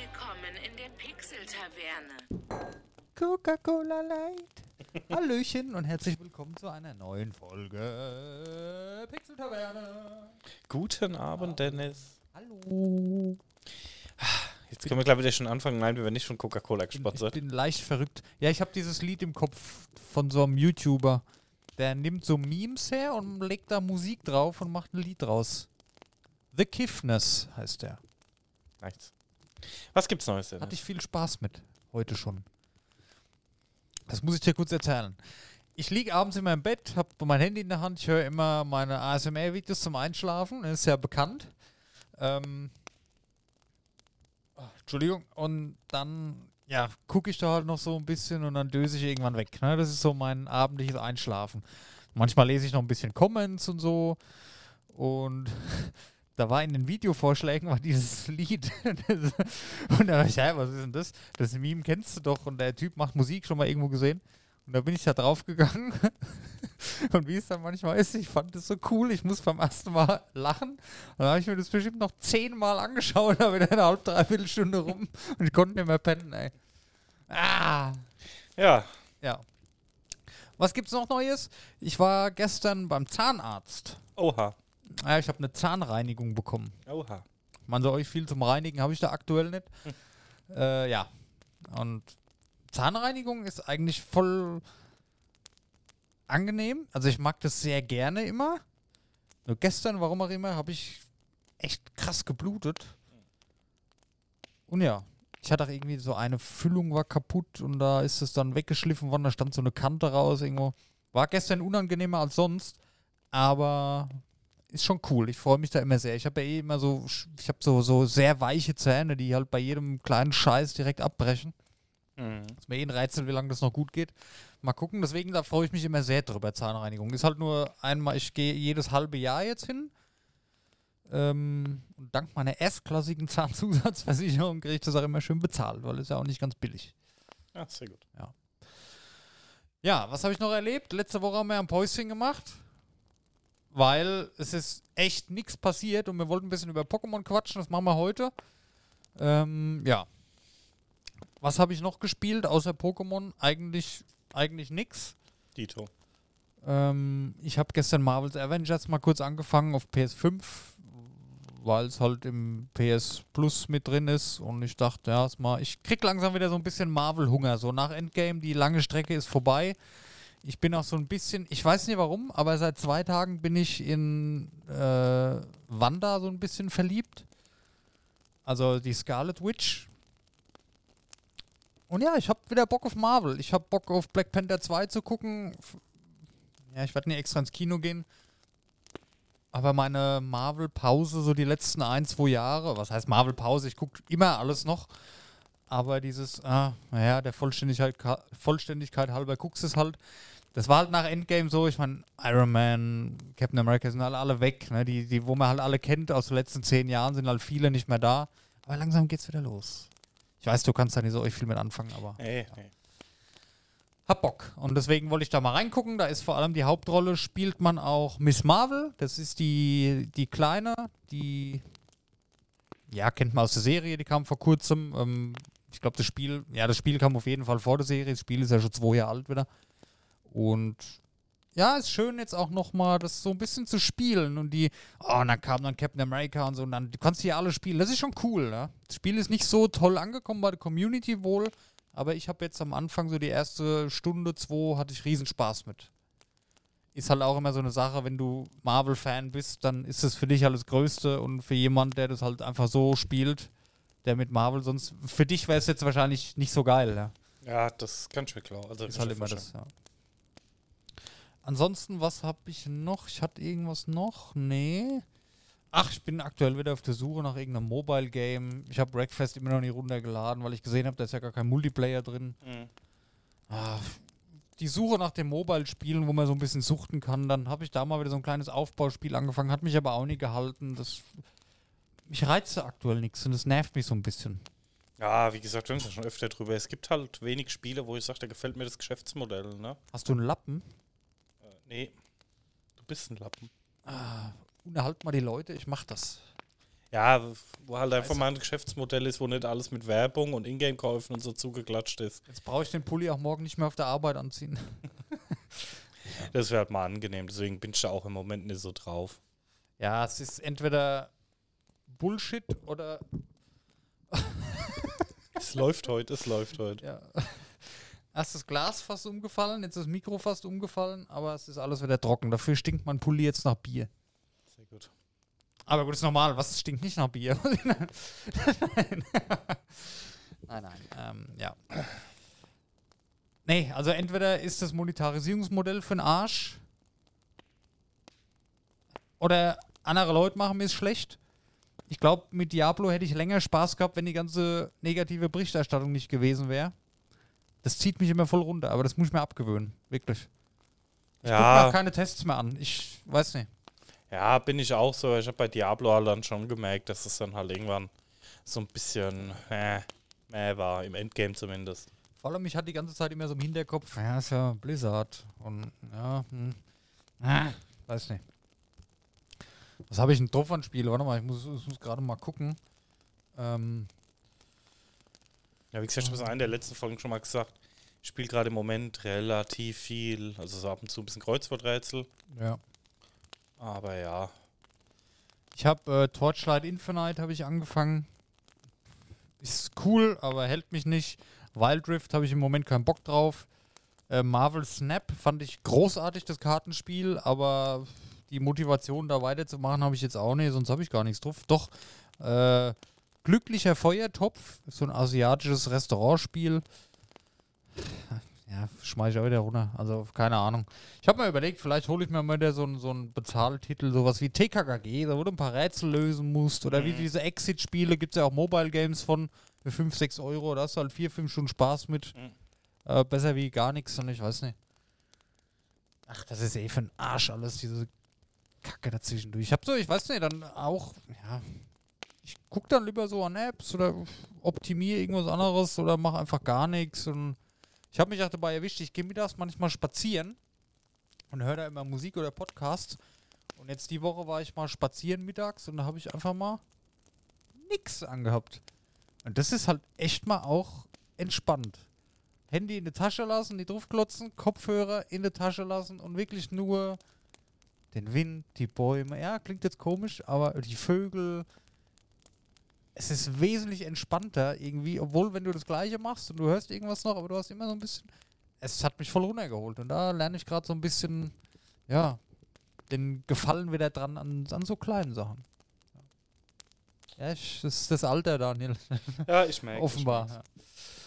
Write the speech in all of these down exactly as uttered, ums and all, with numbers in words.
Willkommen in der Pixel-Taverne. Coca-Cola Light. Hallöchen und herzlich willkommen zu einer neuen Folge Pixel-Taverne. Guten Abend, Dennis. Hallo. Jetzt können wir, glaube ich, wieder schon anfangen. Nein, wir werden nicht von Coca-Cola Ich gesponsert. bin leicht verrückt. Ja, ich habe dieses Lied im Kopf von so einem YouTuber. Der nimmt so Memes her und legt da Musik drauf und macht ein Lied draus. The Kiffness heißt der. Nice. Was gibt's Neues, Dennis? Hatte ich viel Spaß mit. Heute schon. Das muss ich dir kurz erzählen. Ich liege abends in meinem Bett, habe mein Handy in der Hand, ich höre immer meine A S M R-Videos zum Einschlafen. Das ist ja bekannt. Ähm, oh, Entschuldigung. Und dann, ja, gucke ich da halt noch so ein bisschen und dann döse ich irgendwann weg. Ne? Das ist so mein abendliches Einschlafen. Manchmal lese ich noch ein bisschen Comments und so. Und da war in den Videovorschlägen war dieses Lied. Und da dachte ich, ja, was ist denn das? Das Meme kennst du doch. Und der Typ macht Musik, schon mal irgendwo gesehen. Und da bin ich da drauf gegangen. Und wie es dann manchmal ist, ich fand das so cool. Ich muss beim ersten Mal lachen. Und dann habe ich mir das bestimmt noch zehnmal angeschaut. Da wieder eine halbe, dreiviertel Stunde rum. Und ich konnte nicht mehr pennen, ey. Ah. Ja. Ja. Was gibt's noch Neues? Ich war gestern beim Zahnarzt. Oha. Ja, ich habe eine Zahnreinigung bekommen. Oha. Man soll euch viel zum Reinigen, habe ich da aktuell nicht. Hm. Äh, ja. Und Zahnreinigung ist eigentlich voll angenehm. Also ich mag das sehr gerne immer. Nur gestern, warum auch immer, habe ich echt krass geblutet. Und ja, ich hatte auch irgendwie so eine Füllung war kaputt und da ist es dann weggeschliffen worden. Da stand so eine Kante raus irgendwo. War gestern unangenehmer als sonst, aber ist schon cool. Ich freue mich da immer sehr. Ich habe ja eh immer so, ich habe so, so sehr weiche Zähne, die halt bei jedem kleinen Scheiß direkt abbrechen. Mhm. Ist mir eh ein Rätsel, wie lange das noch gut geht. Mal gucken. Deswegen, da freue ich mich immer sehr drüber, Zahnreinigung. Ist halt nur einmal, ich gehe jedes halbe Jahr jetzt hin. Ähm, und dank meiner erstklassigen Zahnzusatzversicherung kriege ich das auch immer schön bezahlt, weil es ja auch nicht ganz billig. Ja, sehr gut. Ja, ja, was habe ich noch erlebt? Letzte Woche haben wir ein Päuschen gemacht. Weil es ist echt nichts passiert und wir wollten ein bisschen über Pokémon quatschen, das machen wir heute. Ähm, ja. Was habe ich noch gespielt außer Pokémon? Eigentlich, eigentlich nix. Dito. Ähm, ich habe gestern Marvel's Avengers mal kurz angefangen auf P S fünf, weil es halt im P S Plus mit drin ist und ich dachte, ja, mal, ich krieg langsam wieder so ein bisschen Marvel-Hunger. So nach Endgame, die lange Strecke ist vorbei. Ich bin auch so ein bisschen, ich weiß nicht warum, aber seit zwei Tagen bin ich in äh, Wanda so ein bisschen verliebt. Also die Scarlet Witch. Und ja, ich habe wieder Bock auf Marvel. Ich habe Bock auf Black Panther zwei zu gucken. Ja, ich werde nicht extra ins Kino gehen. Aber meine Marvel-Pause, so die letzten ein, zwei Jahre, was heißt Marvel-Pause? Ich gucke immer alles noch. Aber dieses, ah, naja, der Vollständigkeit, Vollständigkeit halber guckst es halt. Das war halt nach Endgame so, ich meine, Iron Man, Captain America sind alle, alle weg, ne? Die, die, wo man halt alle kennt aus den letzten zehn Jahren, sind halt viele nicht mehr da. Aber langsam geht's wieder los. Ich weiß, du kannst da nicht so euch viel mit anfangen, aber Hey, ja. hey. Hab Bock. Und deswegen wollte ich da mal reingucken. Da ist vor allem die Hauptrolle, spielt man auch Miss Marvel. Das ist die, die Kleine, die, ja, kennt man aus der Serie, die kam vor kurzem. Ähm, ich glaube, das Spiel, ja, das Spiel kam auf jeden Fall vor der Serie. Das Spiel ist ja schon zwei Jahre alt wieder. Und ja, ist schön jetzt auch nochmal das so ein bisschen zu spielen. Und die, oh, und dann kam dann Captain America und so. Und dann, du kannst hier alle spielen. Das ist schon cool, ne? Das Spiel ist nicht so toll angekommen bei der Community wohl. Aber ich habe jetzt am Anfang so die erste Stunde, zwei, hatte ich riesen Spaß mit. Ist halt auch immer so eine Sache, wenn du Marvel-Fan bist, dann ist das für dich halt das Größte. Und für jemand, der das halt einfach so spielt, der mit Marvel, sonst für dich wäre es jetzt wahrscheinlich nicht so geil, ja. Ja, das kann ich mir klar. Also Ist halt immer das, ja. Ansonsten, was habe ich noch? Ich hatte irgendwas noch? Nee. Ach, ich bin aktuell wieder auf der Suche nach irgendeinem Mobile-Game. Ich habe Wreckfest immer noch nicht runtergeladen, weil ich gesehen habe, da ist ja gar kein Multiplayer drin. Mhm. Ah, die Suche nach den Mobile-Spielen, wo man so ein bisschen suchten kann, dann habe ich da mal wieder so ein kleines Aufbauspiel angefangen, hat mich aber auch nie gehalten. Das, mich reizt aktuell nichts und das nervt mich so ein bisschen. Ja, wie gesagt, wir haben es ja schon öfter drüber. Es gibt halt wenig Spiele, wo ich sage, da gefällt mir das Geschäftsmodell, ne? Hast du einen Lappen? Äh, nee. Du bist ein Lappen. Ah, unterhalt mal die Leute, ich mach das. Ja, wo halt einfach mal ein Geschäftsmodell ist, wo nicht alles mit Werbung und Ingame-Käufen und so zugeklatscht ist. Jetzt brauche ich den Pulli auch morgen nicht mehr auf der Arbeit anziehen. Das wäre halt mal angenehm, deswegen bin ich da auch im Moment nicht so drauf. Ja, es ist entweder Bullshit oder. Es läuft heute, es läuft heute. Ja. Erst das Glas fast umgefallen, jetzt das Mikro fast umgefallen, aber es ist alles wieder trocken. Dafür stinkt mein Pulli jetzt nach Bier. Sehr gut. Aber gut, ist normal. Was stinkt nicht nach Bier? Nein. Nein, nein. Ähm, ja. Nee, also entweder ist das Monetarisierungsmodell für den Arsch oder andere Leute machen mir es schlecht. Ich glaube, mit Diablo hätte ich länger Spaß gehabt, wenn die ganze negative Berichterstattung nicht gewesen wäre. Das zieht mich immer voll runter, aber das muss ich mir abgewöhnen. Wirklich. Ich gucke mir auch Ja, keine Tests mehr an. Ich weiß nicht. ja, bin ich auch so. Ich habe bei Diablo halt dann schon gemerkt, dass es dann halt irgendwann so ein bisschen äh, mäh war, im Endgame zumindest. Vor allem, ich hatte die ganze Zeit immer so im Hinterkopf, ja, ist ja Blizzard. Und ja, hm. ah, weiß nicht. Was habe ich denn drauf an Spiele? Warte mal, ich muss, ich muss gerade mal gucken. Ähm, Ja, wie gesagt, ich habe es in einer der letzten Folgen schon mal gesagt. Ich spiele gerade im Moment relativ viel, also so ab und zu ein bisschen Kreuzworträtsel. ja. Aber ja, Ich habe äh, Torchlight Infinite habe ich angefangen. Ist cool, aber hält mich nicht. Wild Rift habe ich im Moment keinen Bock drauf. Äh, Marvel Snap fand ich großartig, das Kartenspiel, aber die Motivation da weiterzumachen habe ich jetzt auch nicht, sonst habe ich gar nichts drauf. Doch, äh, Glücklicher Feuertopf, so ein asiatisches Restaurantspiel. Ja, schmeiß ich auch wieder runter. Also, keine Ahnung. Ich habe mir überlegt, vielleicht hole ich mir mal wieder so einen so einen Bezahltitel, sowas wie T K K G, da wo du ein paar Rätsel lösen musst. Oder wie Mhm. diese Exit-Spiele, gibt es ja auch Mobile Games von für fünf, sechs Euro. Da hast du halt vier, fünf Stunden Spaß mit. Mhm. Äh, besser wie gar nichts und ich weiß nicht. Ach, das ist eh für den Arsch alles, diese Kacke dazwischendurch. Ich hab so, ich weiß nicht, dann auch, ja, ich guck dann lieber so an Apps oder optimiere irgendwas anderes oder mache einfach gar nichts und ich habe mich auch dabei erwischt, ich gehe mittags manchmal spazieren und höre da immer Musik oder Podcasts. Und jetzt die Woche war ich mal spazieren mittags und da habe ich einfach mal nix angehabt. Und das ist halt echt mal auch entspannt. Handy in die Tasche lassen, die draufklotzen, Kopfhörer in die Tasche lassen und wirklich nur den Wind, die Bäume. Ja, klingt jetzt komisch, aber die Vögel. Es ist wesentlich entspannter irgendwie, obwohl wenn du das Gleiche machst und du hörst irgendwas noch, aber du hast immer so ein bisschen. Es hat mich voll runtergeholt und da lerne ich gerade so ein bisschen, ja, den Gefallen wieder dran an, an so kleinen Sachen. Ja, ich, das ist das Alter, Daniel. ja, ich merke. Offenbar. Ich Ja. merk's.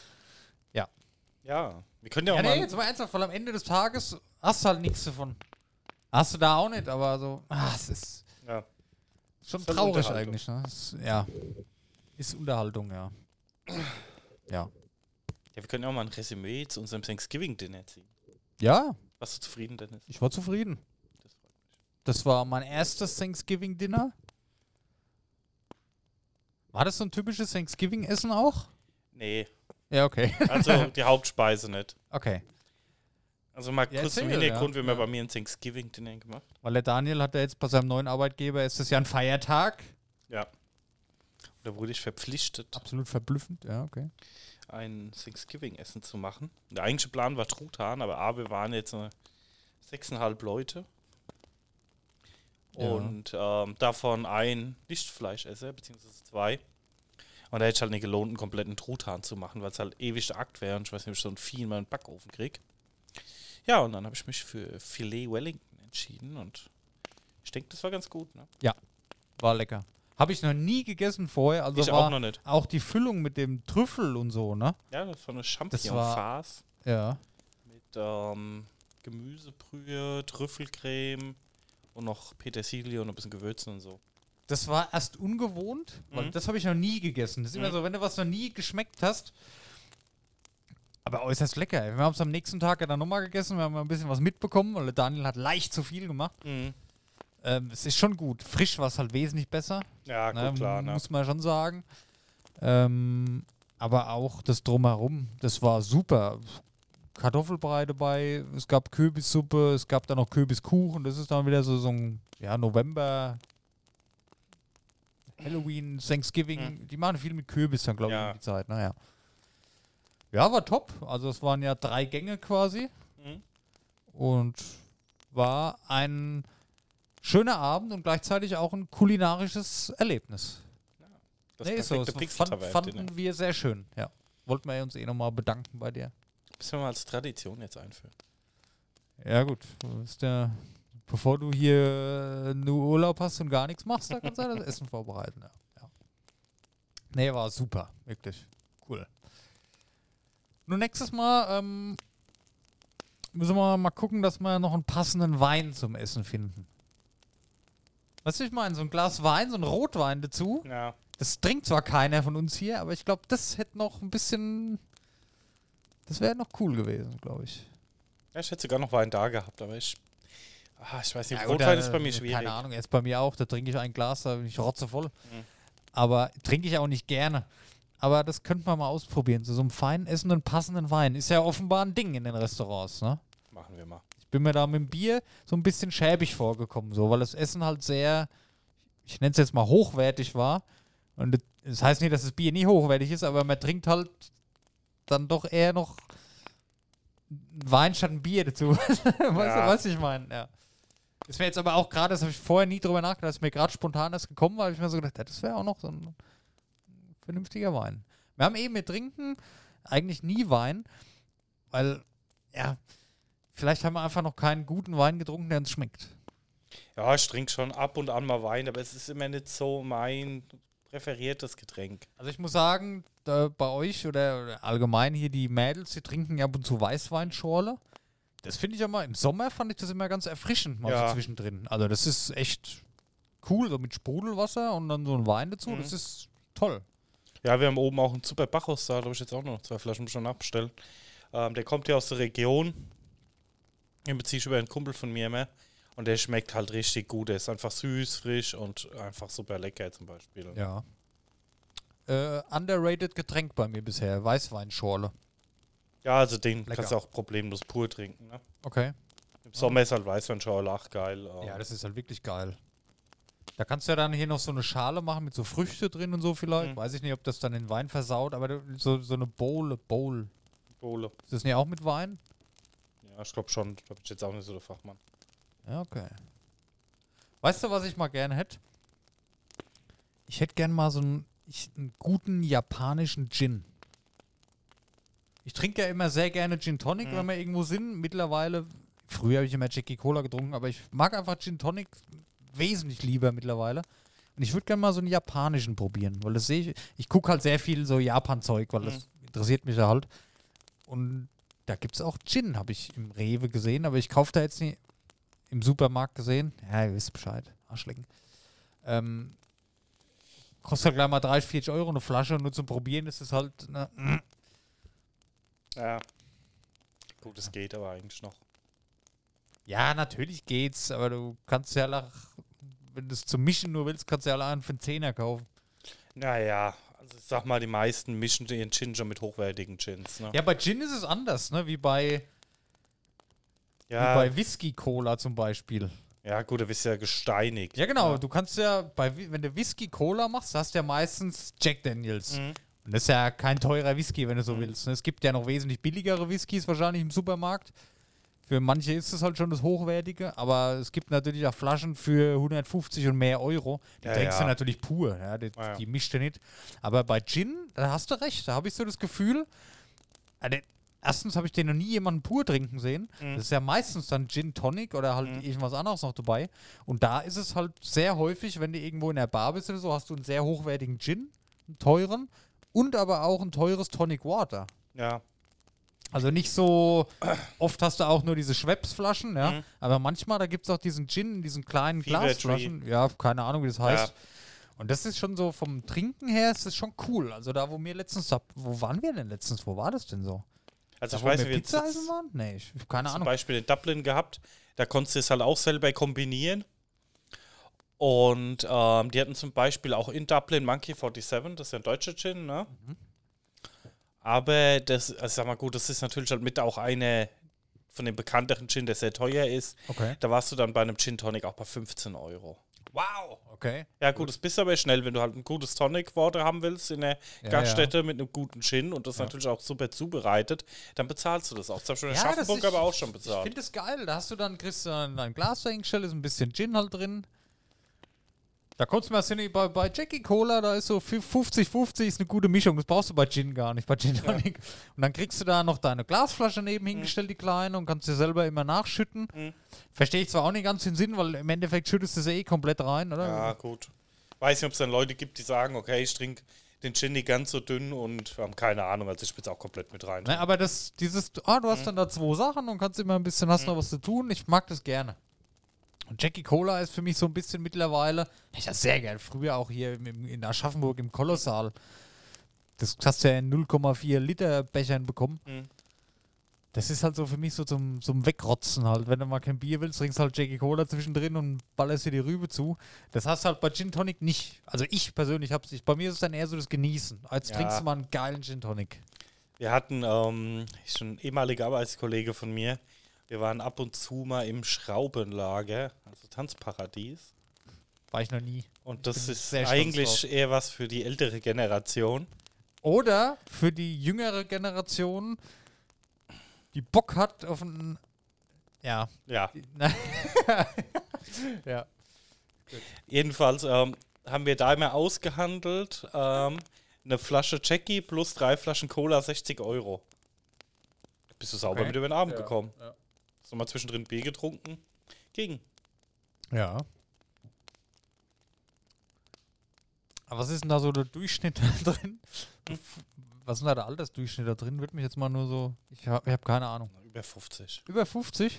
Ja, wir können ja auch Ja, mal. nee, jetzt mal ernsthaft, weil am Ende des Tages hast du halt nichts davon. Hast du da auch nicht, aber so, ah, es ist Ja. schon Ist halt traurig Unterhaltung. eigentlich, ne? Es, ja. Ist Unterhaltung, ja. Ja. ja, wir können ja auch mal ein Resümee zu unserem Thanksgiving-Dinner ziehen. Ja, Warst du zufrieden, Dennis? ich war zufrieden. Das freut mich. Das war mein erstes Thanksgiving-Dinner. War das so ein typisches Thanksgiving-Essen auch? Nee, Ja, okay. also die Hauptspeise nicht. Okay. Also mal Ja, kurz zum erzähl, Hintergrund, ja. wir haben ja Ja. bei mir ein Thanksgiving-Dinner gemacht. Weil der Daniel hat ja jetzt bei seinem neuen Arbeitgeber, ist das ja ein Feiertag. Ja. Da wurde ich verpflichtet, Absolut verblüffend, ja, okay. ein Thanksgiving-Essen zu machen. Der eigentliche Plan war Truthahn, aber A, wir waren jetzt äh, sechseinhalb Leute. Ja. Und ähm, davon ein Nicht-Fleischesser, beziehungsweise zwei. Und da hätte ich halt nicht gelohnt, einen kompletten Truthahn zu machen, weil es halt ewig der Akt wäre und ich weiß nicht, ob ich so ein Vieh in meinen Backofen kriege. Ja, und dann habe ich mich für Filet Wellington entschieden und ich denke, das war ganz gut. Ne? War lecker. Habe ich noch nie gegessen vorher. Also Ich war auch noch nicht. auch die Füllung mit dem Trüffel und so, ne? Ja, das war eine war- Champignon-Farce Ja. mit ähm, Gemüsebrühe, Trüffelcreme und noch Petersilie und ein bisschen Gewürzen und so. Das war erst ungewohnt, weil Mhm. das habe ich noch nie gegessen. Das ist immer Mhm. so, wenn du was noch nie geschmeckt hast. Aber äußerst lecker. Ey. Wir haben es am nächsten Tag ja dann nochmal gegessen. Wir haben ein bisschen was mitbekommen, weil der Daniel hat leicht zu viel gemacht. Mhm. Ähm, es ist schon gut. Frisch war es halt wesentlich besser. Ja, gut, Ne, klar. Ne? muss man schon sagen. Ähm, aber auch das Drumherum, das war super. Kartoffelbrei dabei, es gab Kürbissuppe, es gab dann noch Kürbiskuchen. Das ist dann wieder so, so ein ja, November Halloween, Thanksgiving, die machen viel mit Kürbis dann, glaube ich, Ja. um die Zeit. Naja. Ja, war top. Also es waren ja drei Gänge quasi. Mhm. Und war ein schöner Abend und gleichzeitig auch ein kulinarisches Erlebnis. Das Nee, ist so. perfekte Das Pixel-Taverne. fand, fanden wir sehr schön, ja. Wollten wir uns eh nochmal bedanken bei dir. Müssen wir mal als Tradition jetzt einführen. Ja gut, du bist ja, bevor du hier äh, nur Urlaub hast und gar nichts machst, da kannst du das Essen vorbereiten. Ja. Ja. Nee, war super, wirklich. Cool. Nun nächstes Mal ähm, müssen wir mal gucken, dass wir noch einen passenden Wein zum Essen finden. Weißt du, ich meine, so ein Glas Wein, so ein Rotwein dazu. Ja. Das trinkt zwar keiner von uns hier, aber ich glaube, das hätte noch ein bisschen. Das wäre noch cool gewesen, glaube ich. Ja, ich hätte sogar noch Wein da gehabt, aber ich. Ah, ich weiß nicht, Ja, Rotwein oder, ist bei mir äh, schwierig. Keine Ahnung, jetzt bei mir auch. Da trinke ich ein Glas, da bin ich rotzevoll. Mhm. Aber trinke ich auch nicht gerne. Aber das könnte man mal ausprobieren. So, so einen feinen essenden, passenden Wein. Ist ja offenbar ein Ding in den Restaurants, ne? Machen wir mal. Ich bin mir da mit dem Bier so ein bisschen schäbig vorgekommen, so, weil das Essen halt sehr, ich nenne es jetzt mal hochwertig war. Und das- das heißt nicht, dass das Bier nie hochwertig ist, aber man trinkt halt dann doch eher noch Wein statt ein Bier dazu. weißt du, Ja. was ich meine? Ja. Ist mir jetzt aber auch gerade, das habe ich vorher nie drüber nachgedacht, ist mir gerade spontan erst gekommen, weil ich mir so gedacht, ja, das wäre auch noch so ein vernünftiger Wein. Wir haben eben, wir trinken eigentlich nie Wein, weil, ja, vielleicht haben wir einfach noch keinen guten Wein getrunken, der uns schmeckt. Ja, ich trinke schon ab und an mal Wein, aber es ist immer nicht so mein präferiertes Getränk. Also ich muss sagen, da bei euch oder, oder allgemein hier die Mädels, die trinken ja ab und zu Weißweinschorle. Das finde ich ja mal, im Sommer fand ich das immer ganz erfrischend mal Ja. so zwischendrin. Also das ist echt cool, so mit Sprudelwasser und dann so ein Wein dazu, Mhm. das ist toll. Ja, wir haben oben auch einen super Bacchus da, da habe ich jetzt auch noch zwei Flaschen schon nachbestellt. Ähm, der kommt ja aus der Region. Den beziehe ich über einen Kumpel von mir immer. Und der schmeckt halt richtig gut. Der ist einfach süß, frisch und einfach super lecker zum Beispiel. Ja. Äh, underrated Getränk bei mir bisher, Weißweinschorle. Ja, also den Lecker. kannst du auch problemlos pur trinken. Ne? Okay. Im Sommer ist halt Weißweinschorle, ach geil. ähm. Ja, das ist halt wirklich geil. Da kannst du ja dann hier noch so eine Schale machen mit so Früchte drin und so vielleicht. Mhm. Weiß ich nicht, ob das dann den Wein versaut, aber du- so, so eine Bowl, Bowl. Bohle. Ist das nicht auch mit Wein? Ja, ich glaube schon. Da bin ich jetzt auch nicht so der Fachmann. Ja, okay. Weißt du, was ich mal gerne hätte? Ich hätte gern mal so einen, ich, einen guten japanischen Gin. Ich trinke ja immer sehr gerne Gin Tonic, Mhm. wenn wir irgendwo sind. Mittlerweile, früher habe ich immer Jackie Cola getrunken, aber ich mag einfach Gin Tonic wesentlich lieber mittlerweile. Und ich würde gerne mal so einen japanischen probieren, weil das sehe ich, ich gucke halt sehr viel so Japan-Zeug, weil das interessiert mich ja halt. Und da gibt es auch Gin, habe ich im Rewe gesehen, aber ich kaufe da jetzt nicht im Supermarkt gesehen. Ja, ihr wisst Bescheid. Arschlecken. Ähm, kostet halt gleich mal dreißig, vierzig Euro eine Flasche und nur zum Probieren ist es halt, ne, mm. Ja. Gut, es geht aber eigentlich noch. Ja, natürlich geht's, aber du kannst ja nach, wenn du es zum Mischen nur willst, kannst du ja allein für einen Zehner kaufen. Naja, also ich sag mal, die meisten mischen ihren Gin schon mit hochwertigen Gins. Ne? Ja, bei Gin ist es anders, ne, wie bei, Ja, wie bei Whisky-Cola zum Beispiel. ja gut, du bist ja gesteinigt. Ja, genau, du kannst ja, bei, Whi- wenn du Whisky-Cola machst, hast du ja meistens Jack Daniels. Mhm. Und das ist ja kein teurer Whisky, wenn du so willst. ne? Es gibt ja noch wesentlich billigere Whiskys wahrscheinlich im Supermarkt. Für manche ist es halt schon das Hochwertige, aber es gibt natürlich auch Flaschen für hundertfünfzig und mehr Euro. Die Ja, trinkst ja. du natürlich pur, ja, die, Ja, ja. die mischt du nicht. Aber bei Gin, da hast du recht, da habe ich so das Gefühl, äh, den- erstens habe ich den noch nie jemanden pur trinken sehen. Mhm. Das ist ja meistens dann Gin Tonic oder halt irgendwas anderes noch dabei. Und da ist es halt sehr häufig, wenn du irgendwo in der Bar bist oder so, hast du einen sehr hochwertigen Gin, einen teuren und aber auch ein teures Tonic Water. Ja. Also nicht so, oft hast du auch nur diese Schweppes-Flaschen, ja, Mhm. aber manchmal, da gibt es auch diesen Gin in diesen kleinen Fever Glasflaschen. Ja, keine Ahnung, wie das heißt. Ja. Und das ist schon so, vom Trinken her ist das schon cool. Also da, wo wir letztens, da- wo waren wir denn letztens? Wo war das denn so? Also Da, ich wo weiß wir nicht, wie Pizza jetzt essen waren? Nee, ich, keine zum Ahnung. Beispiel in Dublin gehabt. Da konntest du es halt auch selber kombinieren. Und ähm, die hatten zum Beispiel auch in Dublin Monkey siebenundvierzig, das ist ja ein deutscher Gin, ne? Mhm. Aber das, also sag mal gut, das ist natürlich halt mit auch eine von den bekannteren Gin, der sehr teuer ist. Okay. Da warst du dann bei einem Gin Tonic auch bei fünfzehn Euro. Wow, okay. Ja, gut, das bist aber schnell, wenn du halt ein gutes Tonic Water haben willst in der Ja, Gaststätte mit einem guten Gin und das Ja. natürlich auch super zubereitet, dann bezahlst du das auch. Das habe ich schon in Ja, das Schaffenburg ist- aber auch schon Ich bezahlt. finde das geil. Da hast du dann, kriegst du dann ein Glas dahingestellt, ist ein bisschen Gin halt drin. Da kommst du mal sehen, bei, bei Jackie Cola, da ist so fünfzig fünfzig ist eine gute Mischung. Das brauchst du bei Gin gar nicht, bei Gin Tonic. Und dann kriegst du da noch deine Glasflasche neben hingestellt, die kleine, und kannst dir selber immer nachschütten. Mhm. Verstehe ich zwar auch nicht ganz den Sinn, weil im Endeffekt schüttest du es eh komplett rein, oder? Ja, gut. Weiß nicht, ob es dann Leute gibt, die sagen, okay, ich trinke den Gin nicht ganz so dünn und haben keine Ahnung, also ich spitze auch komplett mit rein. Ne, aber das, dieses, ah, du hast Mhm. dann da zwei Sachen und kannst immer ein bisschen, hast noch was zu tun. Ich mag das gerne. Und Jackie Cola ist für mich so ein bisschen mittlerweile, ich das sehr gern, früher auch hier im, im, in Aschaffenburg im Kolossal. Das hast du ja in null Komma vier Liter Bechern bekommen. Mhm. Das ist halt so für mich so zum, zum Wegrotzen halt. Wenn du mal kein Bier willst, trinkst halt Jackie Cola zwischendrin und ballerst dir die Rübe zu. Das hast du halt bei Gin Tonic nicht. Also ich persönlich hab's nicht. Bei mir ist es dann eher so das Genießen. Als Ja. trinkst du mal einen geilen Gin Tonic. Wir hatten, ähm, schon ein ehemaliger Arbeitskollege von mir, wir waren ab und zu mal im Schraubenlager, also Tanzparadies. War ich noch nie. Und das bin ist sehr stolz eigentlich drauf. eher was für die ältere Generation. Oder für die jüngere Generation, die Bock hat auf ein. Ja. Ja, ja. jedenfalls ähm, haben wir da immer ausgehandelt, ähm, eine Flasche Jackie plus drei Flaschen Cola, sechzig Euro. Bist du sauber Okay. mit über den Abend Ja, gekommen. ja. Hast du mal zwischendrin Bier getrunken? Ging. Ja. Aber was ist denn da so der Durchschnitt da drin? Was ist denn da der Altersdurchschnitt da drin? Würde mich jetzt mal nur so. Ich habe ich hab keine Ahnung. Über fünfzig. Über fünfzig?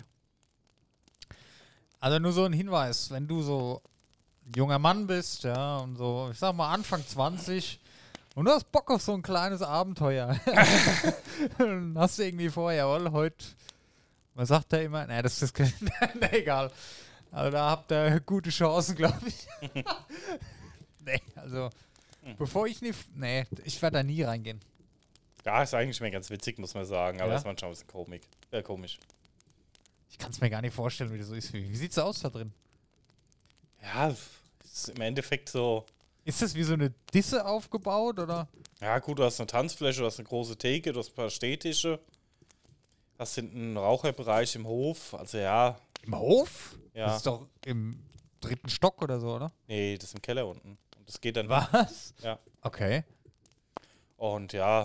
Also nur so ein Hinweis, wenn du so ein junger Mann bist, ja, und so, ich sag mal Anfang zwanzig und du hast Bock auf so ein kleines Abenteuer. Dann hast du irgendwie vor, jawohl, heute, man sagt da immer, ne, das ist, ne, egal. Also da habt ihr gute Chancen, glaube ich. Nee, also, bevor ich nicht, nee, ich werde da nie reingehen. Ja, ist eigentlich mir ganz witzig, muss man sagen, aber Ja? ist manchmal ein bisschen komik. Äh, komisch. Ich kann es mir gar nicht vorstellen, wie das so ist. Wie, wie sieht's aus da drin? Ja, ist im Endeffekt so. Ist das wie so eine Disse aufgebaut, oder? Ja, gut, du hast eine Tanzfläche, du hast eine große Theke, du hast ein paar Stehtische. Hast hinten einen Raucherbereich im Hof. Also ja, Im Hof? Ja. Das ist doch im dritten Stock oder so, oder? nee, das ist im Keller unten. Und das geht dann. Was? Ja. Okay. Und ja.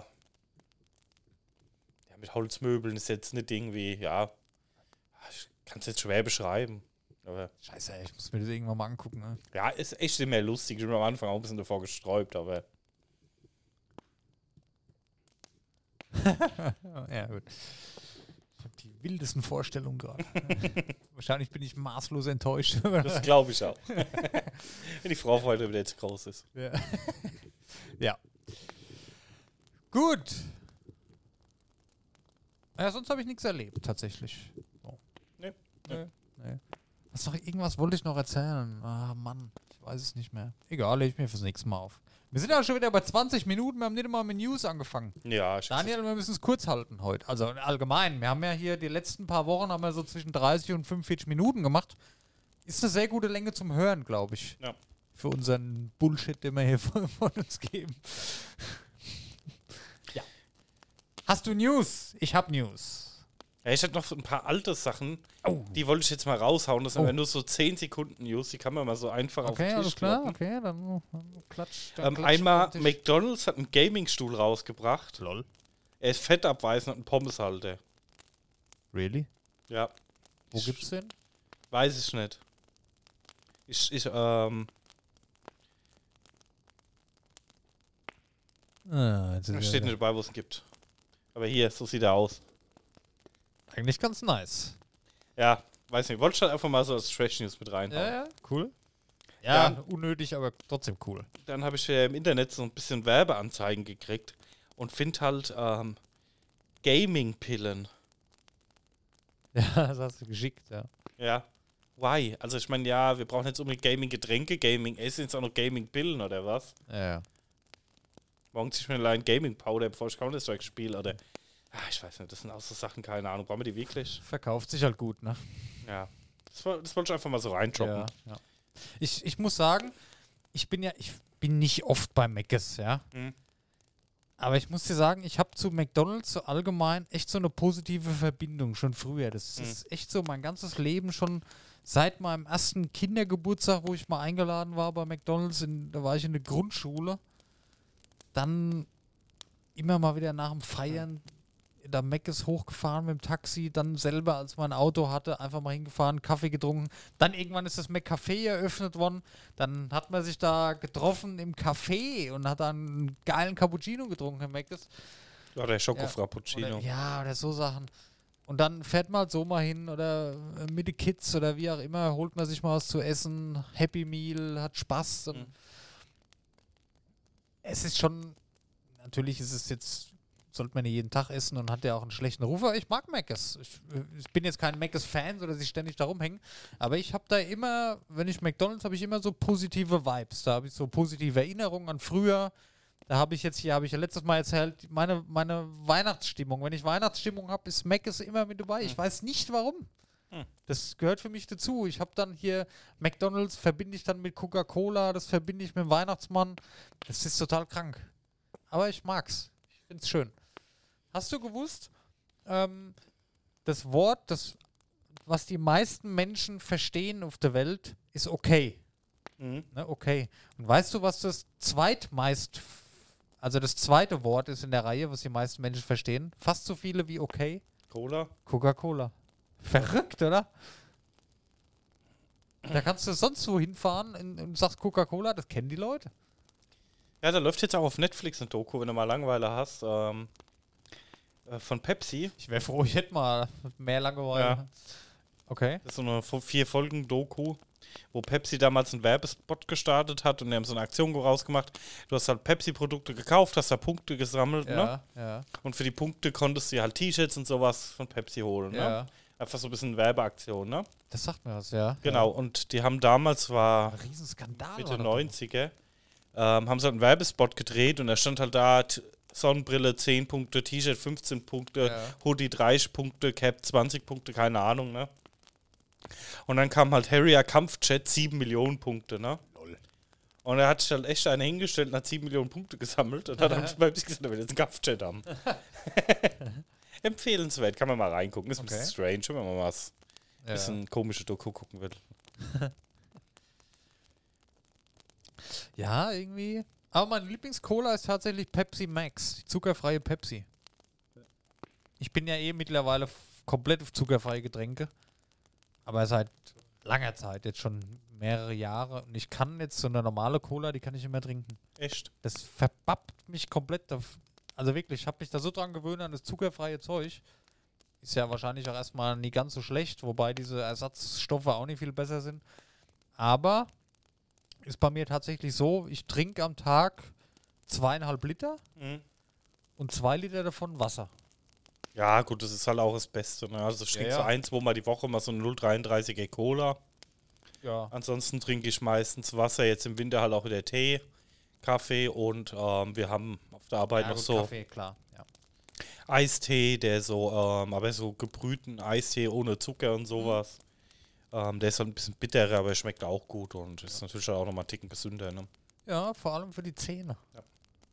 Ja, mit Holzmöbeln ist jetzt nicht irgendwie, ja. Ich kann es jetzt schwer beschreiben. Aber Scheiße, ey, ich muss mir das irgendwann mal angucken. Ne? ja, ist echt immer lustig. Ich bin am Anfang auch ein bisschen davor gesträubt, aber Ja, gut. Ich habe die wildesten Vorstellungen gerade. Wahrscheinlich bin ich maßlos enttäuscht. das glaube ich auch. Wenn die Frau heute wieder zu groß ist. Ja. Ja. Gut. Ja, sonst habe ich nichts erlebt, tatsächlich. So. Nee. Nee. Nee. Was noch, irgendwas wollte ich noch erzählen. Ah, Mann, ich weiß es nicht mehr. Egal, leg ich mir fürs nächste Mal auf. Wir sind ja schon wieder bei zwanzig Minuten, wir haben nicht mal mit News angefangen. Ja, ich Daniel, wir müssen es kurz halten heute. Also allgemein. Wir haben ja hier die letzten paar Wochen haben wir so zwischen dreißig und fünfundvierzig Minuten gemacht. Ist eine sehr gute Länge zum Hören, glaube ich. Ja. Für unseren Bullshit, den wir hier von, von uns geben. Ja. Hast du News? Ich habe News. Ja, ich hätte noch so ein paar alte Sachen, Oh. die wollte ich jetzt mal raushauen. Das sind Oh. aber nur so zehn Sekunden News, die kann man mal so einfach auf Okay, den Tisch alles klar. kloppen. Okay, dann, dann klatsch. Dann Ähm, klatsch einmal, auf den Tisch. McDonald's hat einen Gaming-Stuhl rausgebracht. Lol. Er ist fettabweisend und ein Pommeshalter. Really? Ja, Wo Ich- gibt's den? weiß ich nicht. Ich, ich, ähm, Ah, jetzt ist da er steht wieder- nicht dabei, wo es ihn gibt. Aber hier, so sieht er aus. Eigentlich ganz nice. Ja, weiß nicht. Wollte ich halt einfach mal so als Trash News mit reinhauen. Ja, ja, cool. Ja, Dann- unnötig, aber trotzdem cool. Dann habe ich ja im Internet so ein bisschen Werbeanzeigen gekriegt und finde halt ähm, Gaming-Pillen. Ja, das hast du geschickt, ja. Ja. Why? Also ich meine, ja, wir brauchen jetzt unbedingt Gaming-Getränke, Gaming-Essen, jetzt auch noch Gaming-Pillen oder was? Ja, ja. Morgen ziehe ich mir allein Gaming-Powder, bevor ich Counter-Strike spiele oder... Ah, ich weiß nicht, das sind auch so Sachen, keine Ahnung. Brauchen wir die wirklich? Verkauft sich halt gut, ne? Ja. Das, woll- das wollte ich einfach mal so reindroppen. Ja, ja. Ich, ich muss sagen, ich bin ja, ich bin nicht oft bei Mc's, ja. Mhm. Aber ich muss dir sagen, ich habe zu McDonald's so allgemein echt so eine positive Verbindung, schon früher. Das Mhm. ist echt so mein ganzes Leben schon seit meinem ersten Kindergeburtstag, wo ich mal eingeladen war bei McDonald's, in, da war ich in der Grundschule. Dann immer mal wieder nach dem Feiern, da Mc's hochgefahren mit dem Taxi, dann selber, als man ein Auto hatte, einfach mal hingefahren, Kaffee getrunken. Dann irgendwann ist das McCafé eröffnet worden. Dann hat man sich da getroffen im Café und hat dann einen geilen Cappuccino getrunken im Mc's. Ja, der Ja, Schoko-Frappuccino. Oder, ja, oder so Sachen. Und dann fährt man halt so mal hin oder äh, mit den Kids oder wie auch immer, holt man sich mal was zu essen, Happy Meal, hat Spaß. Und Mhm. Es ist schon, natürlich ist es jetzt, sollte man nicht jeden Tag essen und hat ja auch einen schlechten Ruf, aber ich mag Mc's. Ich, ich bin jetzt kein Mc's-Fan, so dass ich ständig da rumhänge, aber ich habe da immer, wenn ich McDonald's, habe ich immer so positive Vibes, da habe ich so positive Erinnerungen an früher. Da habe ich jetzt hier, habe ich ja letztes Mal erzählt, meine, meine Weihnachtsstimmung. Wenn ich Weihnachtsstimmung habe, ist Mc's immer mit dabei. Ich Hm. weiß nicht warum. Hm. Das gehört für mich dazu. Ich habe dann hier McDonald's, verbinde ich dann mit Coca-Cola, das verbinde ich mit dem Weihnachtsmann. Das ist total krank. Aber ich mag's. Ich find's schön. Hast du gewusst, ähm, das Wort, das, was die meisten Menschen verstehen auf der Welt, ist okay. Mhm. Ne, okay. Und weißt du, was das zweitmeist, also das zweite Wort ist in der Reihe, was die meisten Menschen verstehen? Fast so viele wie okay. Cola? Coca-Cola. Verrückt, oder? Da kannst du sonst wo hinfahren und, und sagst Coca-Cola, das kennen die Leute. Ja, da läuft jetzt auch auf Netflix ein Doku, wenn du mal Langeweile hast, ähm, äh, von Pepsi. Ich wäre froh, ich hätte mal mehr Langeweile. Ja. Okay. Das ist so eine vo- vier Folgen Doku, wo Pepsi damals einen Werbespot gestartet hat und die haben so eine Aktion rausgemacht. Du hast halt Pepsi-Produkte gekauft, hast da Punkte gesammelt, ne? Ja, ja, Und für die Punkte konntest du dir halt T-Shirts und sowas von Pepsi holen, ne? ja. Einfach so ein bisschen Werbeaktion, ne? Das sagt mir was, ja. Genau, und die haben damals, war Ja. Ein Riesenskandal. Mitte war das neunziger, ähm, haben sie halt einen Werbespot gedreht und da stand halt da t- Sonnenbrille zehn Punkte, T-Shirt fünfzehn Punkte, Ja. Hoodie dreißig Punkte, Cap zwanzig Punkte, keine Ahnung, ne? Und dann kam halt Harrier Kampfjet sieben Millionen Punkte, ne? Lol. Und er hat sich halt echt einen hingestellt und hat sieben Millionen Punkte gesammelt und hat dann beim sich gesagt, er will jetzt einen Kampfjet haben. Empfehlenswert, kann man mal reingucken. Ist ein bisschen strange, wenn man mal was Ja. bisschen komische Doku gucken will. Ja, irgendwie. Aber mein Lieblings-Cola ist tatsächlich Pepsi Max, die zuckerfreie Pepsi. Ich bin ja eh mittlerweile f- komplett auf zuckerfreie Getränke. Aber seit langer Zeit, jetzt schon mehrere Jahre. Und ich kann jetzt so eine normale Cola, die kann ich immer trinken. Echt? Das verbappt mich komplett. Auf, also wirklich, ich habe mich da so dran gewöhnt an das zuckerfreie Zeug. Ist ja wahrscheinlich auch erstmal nie ganz so schlecht, wobei diese Ersatzstoffe auch nicht viel besser sind. Aber ist bei mir tatsächlich so, ich trinke am Tag zweieinhalb Liter Mhm. und zwei Liter davon Wasser. Ja, gut, das ist halt auch das Beste. Ne? Also ich Ja, trinke ja. so ein, zweimal die Woche mal so eine null Komma dreiunddreißiger Cola. Ja. Ansonsten trinke ich meistens Wasser, jetzt im Winter halt auch wieder Tee, Kaffee und ähm, wir haben auf der Arbeit noch so Kaffee, klar. Ja. Eistee, der so, ähm, aber so gebrühten Eistee ohne Zucker und sowas. Ähm, der ist halt ein bisschen bitterer, aber schmeckt auch gut und ist natürlich auch nochmal einen Ticken gesünder. Ne? ja, vor allem für die Zähne. Ja.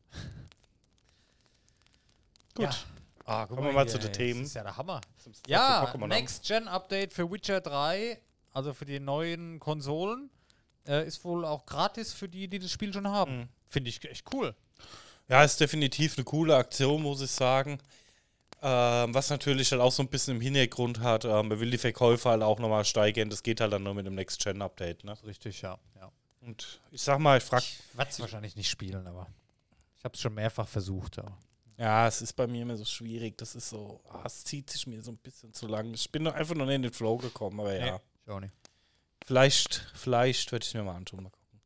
Gut. Gut. Ah, guck Kommen wir mal hier, zu den das Themen. ist ja der Hammer. Zum- Ja, zum Pokémon Next-Gen-Update für Witcher drei, also für die neuen Konsolen, äh, ist wohl auch gratis für die, die das Spiel schon haben. Mhm. Finde ich echt cool. Ja, ist definitiv eine coole Aktion, muss ich sagen. Ähm, was natürlich halt auch so ein bisschen im Hintergrund hat, ähm, man will die Verkäufe halt auch nochmal steigern. Das geht halt dann nur mit dem Next-Gen-Update. Ne? Richtig, ja. ja. Und ich sag mal, ich frag, Ich werde es wahrscheinlich nicht spielen, aber ich habe es schon mehrfach versucht. Aber. ja, es ist bei mir immer so schwierig. Das ist so, ah, es zieht sich mir so ein bisschen zu lang. Ich bin noch einfach noch nicht in den Flow gekommen, aber ja. Nee, ich auch nicht. Vielleicht, vielleicht würde ich es mir mal anschauen. Mal gucken.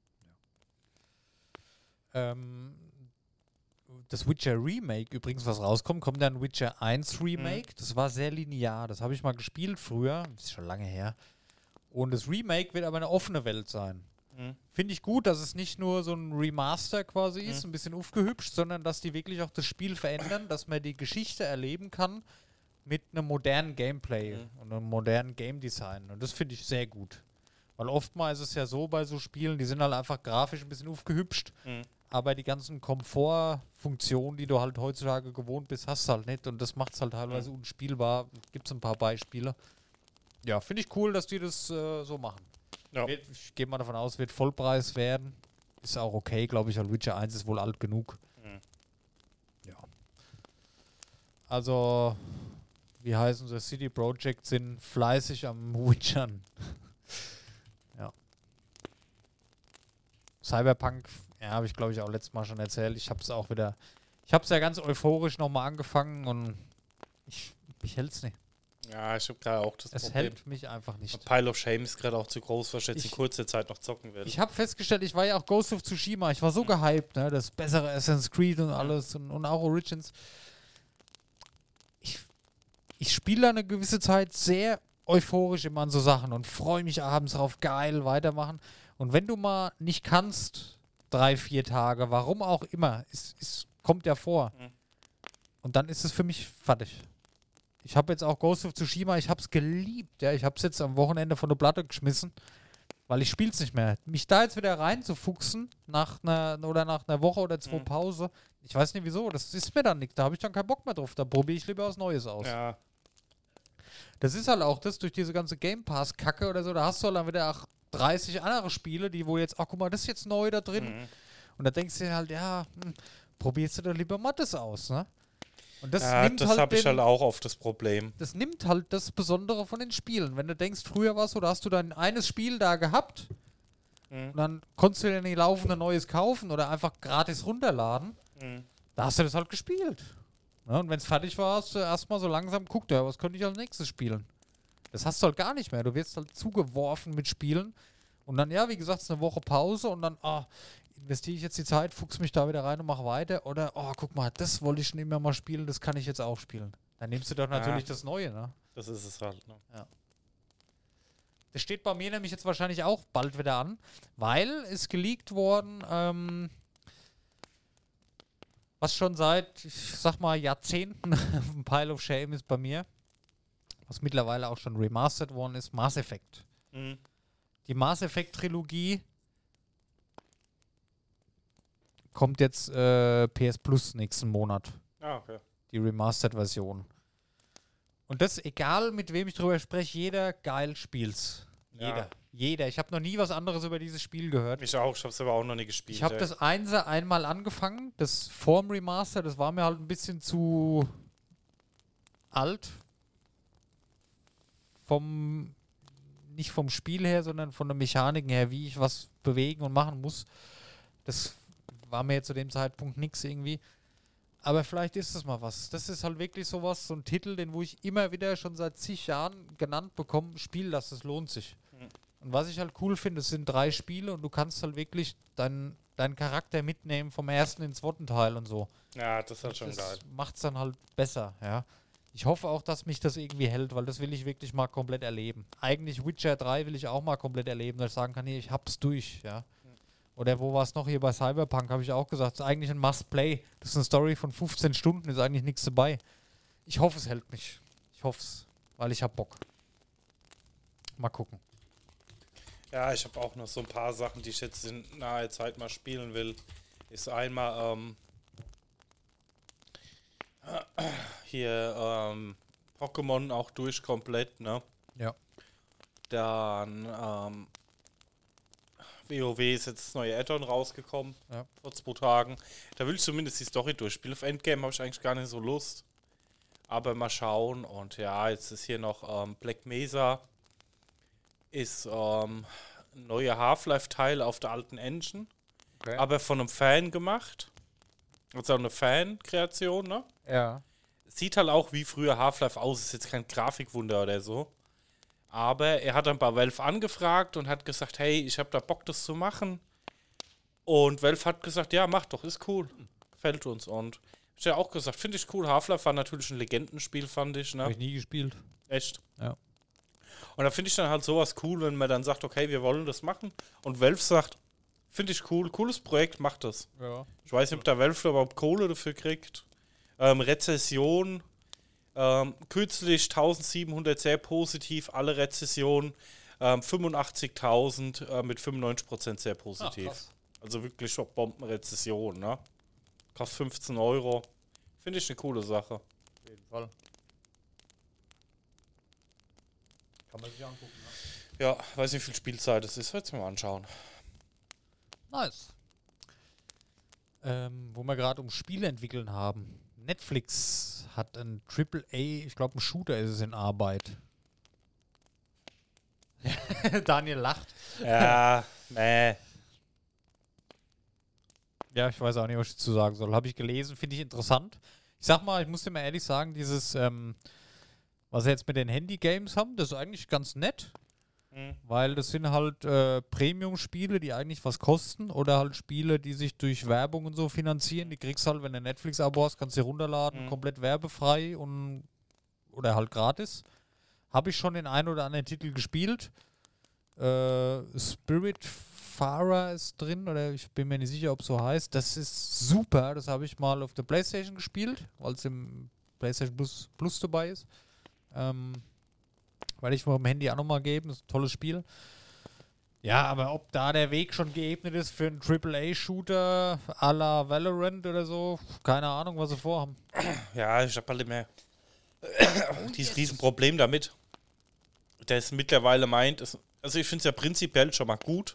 Ähm, das Witcher Remake übrigens, was rauskommt, kommt dann Witcher eins Remake. Mhm. Das war sehr linear. Das habe ich mal gespielt früher. Das ist schon lange her. Und das Remake wird aber eine offene Welt sein. Mhm. Finde ich gut, dass es nicht nur so ein Remaster quasi ist, Mhm. ein bisschen aufgehübscht, sondern dass die wirklich auch das Spiel verändern, dass man die Geschichte erleben kann mit einem modernen Gameplay Mhm. und einem modernen Game Design. Und das finde ich sehr gut. Weil oftmals ist es ja so bei so Spielen, die sind halt einfach grafisch ein bisschen aufgehübscht, Mhm. aber die ganzen Komfortfunktionen, die du halt heutzutage gewohnt bist, hast du halt nicht und das macht es halt teilweise Mhm. unspielbar. Gibt es ein paar Beispiele. Ja, finde ich cool, dass die das äh, so machen. Ja. Wird, ich gehe mal davon aus, wird Vollpreis werden. Ist auch okay, glaube ich, weil Witcher eins ist wohl alt genug. Mhm. Ja. Also, wie heißen sie? C D Projekt sind fleißig am Witchern. Ja. Cyberpunk, ja, habe ich glaube ich auch letztes Mal schon erzählt. Ich habe es auch wieder, ich habe es ja ganz euphorisch nochmal angefangen und ich, ich hält es nicht. Ja, ich habe gerade auch das Es Problem. hält mich einfach nicht. Und Pile of Shame ist gerade auch zu groß, was ich jetzt Ich- in kurzer Zeit noch zocken werde. Ich habe festgestellt, ich war ja auch Ghost of Tsushima, ich war so gehypt, ne, das bessere Assassin's Creed und alles und, und auch Origins. Ich, ich spiele da eine gewisse Zeit sehr euphorisch immer an so Sachen und freue mich abends drauf, geil, weitermachen. Und wenn du mal nicht kannst, drei, vier Tage, warum auch immer, es, es kommt ja vor. Mhm. Und dann ist es für mich fertig. Ich habe jetzt auch Ghost of Tsushima, ich habe es geliebt, ja, ich habe es jetzt am Wochenende von der Platte geschmissen. Weil ich spiele es nicht mehr. Mich da jetzt wieder reinzufuchsen, nach einer oder nach einer Woche oder zwei Mhm. Pause, ich weiß nicht wieso, das ist mir dann nicht. Da habe ich dann keinen Bock mehr drauf. Da probiere ich lieber was Neues aus. Ja, Das ist halt auch das, durch diese ganze Game Pass-Kacke oder so, da hast du halt dann wieder ach, dreißig andere Spiele, die wo jetzt, ach guck mal, das ist jetzt neu da drin. Mhm. Und da denkst du dir halt, ja, hm, probierst du doch lieber mal das aus, ne? Und das ja nimmt das halt habe ich den- halt auch oft das Problem. das nimmt halt das Besondere von den Spielen. Wenn du denkst, früher war es so, da hast du dein eines Spiel da gehabt Mhm. und dann konntest du dir nicht laufend ein neues kaufen oder einfach gratis runterladen. Mhm. Da hast du das halt gespielt. Ja, und wenn es fertig war, hast du erstmal so langsam guckt, ja, was könnte ich als nächstes spielen? Das hast du halt gar nicht mehr. Du wirst halt zugeworfen mit Spielen und dann, ja, wie gesagt, ist eine Woche Pause und dann, ah, investiere ich jetzt die Zeit, fuchs mich da wieder rein und mach weiter oder, oh, guck mal, das wollte ich schon immer mal spielen, das kann ich jetzt auch spielen. Dann nimmst du doch natürlich Ja. das Neue, ne? Das ist es halt. Ne? Das steht bei mir nämlich jetzt wahrscheinlich auch bald wieder an, weil ist geleakt worden, ähm, was schon seit, ich sag mal, Jahrzehnten auf dem Pile of Shame ist bei mir, was mittlerweile auch schon remastered worden ist, Mass Effect. Mhm. Die Mass Effect Trilogie kommt jetzt äh, P S Plus nächsten Monat. Ah, okay. Die Remastered-Version. Und das, egal mit wem ich drüber spreche, jeder geil spielt's. Ja. Jeder. Jeder. Ich habe noch nie was anderes über dieses Spiel gehört. Ich auch, ich habe es aber auch noch nie gespielt. Ich habe ey. das Einser einmal angefangen, das vorm Remaster, das war mir halt ein bisschen zu alt. Vom, nicht vom Spiel her, sondern von der Mechanik her, wie ich was bewegen und machen muss. Das war mir jetzt zu dem Zeitpunkt nichts irgendwie. Aber vielleicht ist es mal was. Das ist halt wirklich sowas, so ein Titel, den wo ich immer wieder schon seit zig Jahren genannt bekomme, Spiel das, das lohnt sich. Mhm. Und was ich halt cool finde, es sind drei Spiele und du kannst halt wirklich deinen deinen Charakter mitnehmen vom ersten ins zweiten Teil und so. Ja, das ist halt schon Das geil. macht es dann halt besser, ja. Ich hoffe auch, dass mich das irgendwie hält, weil das will ich wirklich mal komplett erleben. Eigentlich Witcher drei will ich auch mal komplett erleben, dass ich sagen kann, hier, ich hab's durch, ja. Oder wo war es noch hier bei Cyberpunk, habe ich auch gesagt, das ist eigentlich ein Must-Play. Das ist eine Story von fünfzehn Stunden, ist eigentlich nichts dabei. Ich hoffe, es hält mich. Ich hoffe es, weil ich hab Bock. Mal gucken. Ja, ich habe auch noch so ein paar Sachen, die ich jetzt in naher Zeit mal spielen will. Ist einmal ähm, hier ähm, Pokémon auch durch komplett, ne? Ja. Dann ähm, WoW ist jetzt das neue Add-on rausgekommen, Ja. vor zwei Tagen. Da will ich zumindest die Story durchspielen. Auf Endgame habe ich eigentlich gar nicht so Lust. Aber mal schauen. Und ja, jetzt ist hier noch ähm, Black Mesa. Ist ähm, ein neuer Half-Life-Teil auf der alten Engine. Okay. Aber von einem Fan gemacht. Also eine Fan-Kreation, ne? Ja. Sieht halt auch wie früher Half-Life aus. Ist jetzt kein Grafikwunder oder so. Aber er hat dann bei Valve angefragt und hat gesagt, hey, ich habe da Bock, das zu machen. Und Valve hat gesagt, ja, mach doch, ist cool. Gefällt uns. Und ich habe ja auch gesagt, finde ich cool. Half-Life war natürlich ein Legendenspiel, fand ich, ne? Habe ich nie gespielt. Echt. Ja. Und da finde ich dann halt sowas cool, wenn man dann sagt, okay, wir wollen das machen. Und Valve sagt, finde ich cool, cooles Projekt, macht das. Ja. Ich weiß nicht, ob der Valve überhaupt Kohle dafür kriegt. Ähm, Rezession. Ähm, kürzlich eintausendsiebenhundert sehr positiv, alle Rezessionen. ähm, fünfundachtzigtausend äh, mit fünfundneunzig Prozent sehr Ah, positiv. krass. Also wirklich schon Bombenrezession, ne? Kostet fünfzehn Euro. Finde ich eine coole Sache. Auf jeden Fall. Kann man sich angucken, ne? Ja, weiß nicht, wie viel Spielzeit es ist. Jetzt mal anschauen. Nice. Ähm, wo wir gerade um Spiele entwickeln haben. Netflix hat ein Triple A, ich glaube ein Shooter ist es in Arbeit. Daniel lacht. Ja, nee. Ja, ich weiß auch nicht, was ich dazu sagen soll. Habe ich gelesen, finde ich interessant. Ich sag mal, ich muss dir mal ehrlich sagen, dieses, ähm, was sie jetzt mit den Handy-Games haben, das ist eigentlich ganz nett. Mhm. Weil das sind halt äh, Premium-Spiele, die eigentlich was kosten, oder halt Spiele, die sich durch Werbung und so finanzieren. Die kriegst halt, wenn du ein Netflix-Abo hast, kannst du dir runterladen, Mhm. komplett werbefrei und oder halt gratis. Habe ich schon den einen oder anderen Titel gespielt. Äh, Spiritfarer ist drin, oder ich bin mir nicht sicher, ob es so heißt. Das ist super, das habe ich mal auf der PlayStation gespielt, weil es im PlayStation Plus, Plus dabei ist. Ähm, Weil ich mir am Handy auch nochmal geben. Das ist ein tolles Spiel. Ja, aber ob da der Weg schon geebnet ist für einen Triple A-Shooter à la Valorant oder so, keine Ahnung, was sie vorhaben. Ja, ich habe halt immer dieses Riesenproblem damit. Der es mittlerweile meint, es, also ich finde es ja prinzipiell schon mal gut,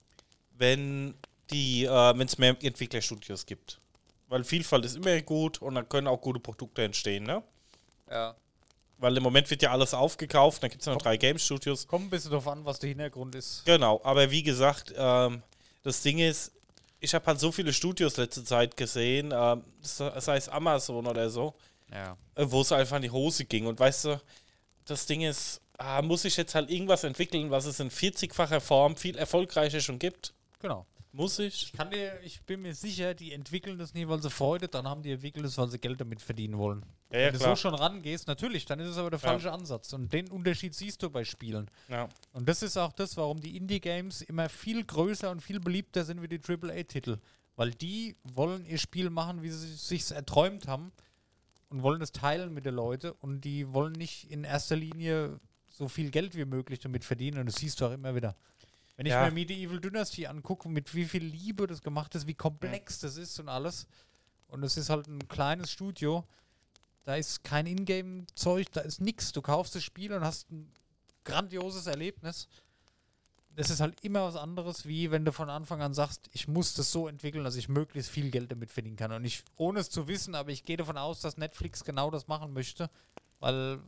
wenn die, äh, wenn es mehr Entwicklerstudios gibt. Weil Vielfalt ist immer gut und dann können auch gute Produkte entstehen, ne? Ja. Weil im Moment wird ja alles aufgekauft, dann gibt es noch drei Game-Studios. Kommt ein bisschen drauf an, was der Hintergrund ist. Genau, aber wie gesagt, ähm, das Ding ist, ich habe halt so viele Studios letzte Zeit gesehen, ähm, sei es Amazon oder so, Ja. äh, wo es einfach in die Hose ging. Und weißt du, das Ding ist, ah, muss ich jetzt halt irgendwas entwickeln, was es in vierzigfacher Form viel erfolgreicher schon gibt? Genau. Muss ich? Ich kann dir, ich bin mir sicher, die entwickeln das nie, weil sie Freude, dann haben die entwickelt es, weil sie Geld damit verdienen wollen. Ja, ja, Wenn du klar. so schon rangehst, natürlich, dann ist es aber der Ja. falsche Ansatz. Und den Unterschied siehst du bei Spielen. Ja. Und das ist auch das, warum die Indie-Games immer viel größer und viel beliebter sind wie die Triple A-Titel. Weil die wollen ihr Spiel machen, wie sie es sich erträumt haben und wollen es teilen mit den Leuten und die wollen nicht in erster Linie so viel Geld wie möglich damit verdienen und das siehst du auch immer wieder. Wenn ich Ja. mir Medieval Dynasty angucke, mit wie viel Liebe das gemacht ist, wie komplex das ist und alles, und es ist halt ein kleines Studio, da ist kein Ingame-Zeug, da ist nichts. Du kaufst das Spiel und hast ein grandioses Erlebnis. Das ist halt immer was anderes, wie wenn du von Anfang an sagst, ich muss das so entwickeln, dass ich möglichst viel Geld damit verdienen kann. Und ich, ohne es zu wissen, aber ich gehe davon aus, dass Netflix genau das machen möchte, weil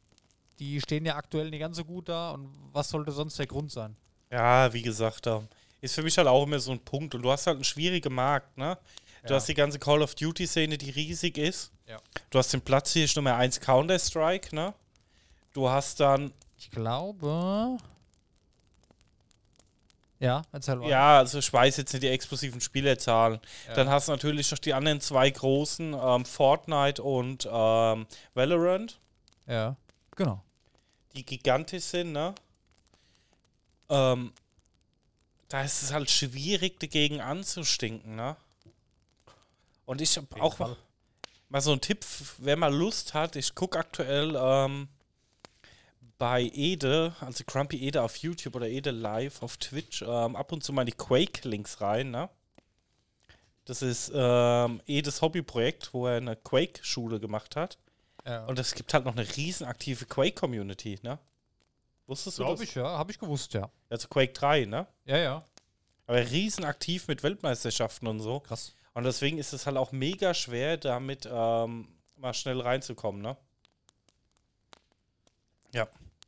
die stehen ja aktuell nicht ganz so gut da und was sollte sonst der Grund sein? Ja, wie gesagt, da ist für mich halt auch immer so ein Punkt. Und du hast halt einen schwierigen Markt, ne? Du Ja. hast die ganze Call of Duty-Szene, die riesig ist. Ja. Du hast den Platz hier Nummer eins Counter-Strike, ne? Du hast dann, Ich glaube. Ja, erzähl mal. ja, also ich weiß jetzt nicht die explosiven Spielerzahlen. Ja. Dann hast du natürlich noch die anderen zwei großen, ähm, Fortnite und ähm, Valorant, Ja, genau. die gigantisch sind, ne? Ähm, da ist es halt schwierig, dagegen anzustinken, ne? Und ich habe jeden auch Fall. mal, mal so einen Tipp, wer mal Lust hat, ich gucke aktuell ähm, bei Ede, also Grumpy Ede auf YouTube oder Ede Live auf Twitch, ähm, ab und zu mal die Quake-Links rein, ne? Das ist ähm, Edes Hobbyprojekt, wo er eine Quake-Schule gemacht hat. Ja. Und es gibt halt noch eine riesen aktive Quake-Community, ne? Wusstest du Glaube das? ich, ja. Habe ich gewusst, ja. Also Quake drei, ne? Ja, ja. Aber riesen aktiv mit Weltmeisterschaften und so. Krass. Und deswegen ist es halt auch mega schwer, damit ähm, mal schnell reinzukommen, ne? Ja.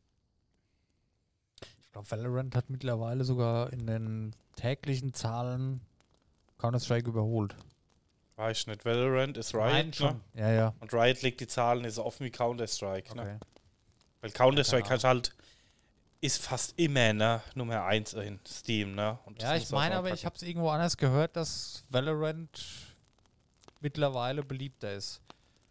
Ich glaube, Valorant hat mittlerweile sogar in den täglichen Zahlen Counter-Strike überholt. Weiß ich nicht. Valorant ist Riot, Nein, schon. ne? Ja, ja. Und Riot legt die Zahlen nicht so offen wie Counter-Strike, ne? Okay. Weil Counter-Strike keine hat halt, ist fast immer, ne, Nummer eins in Steam, ne? Und das Ja, muss ich man meine auch aber, packen. ich habe es irgendwo anders gehört, dass Valorant mittlerweile beliebter ist.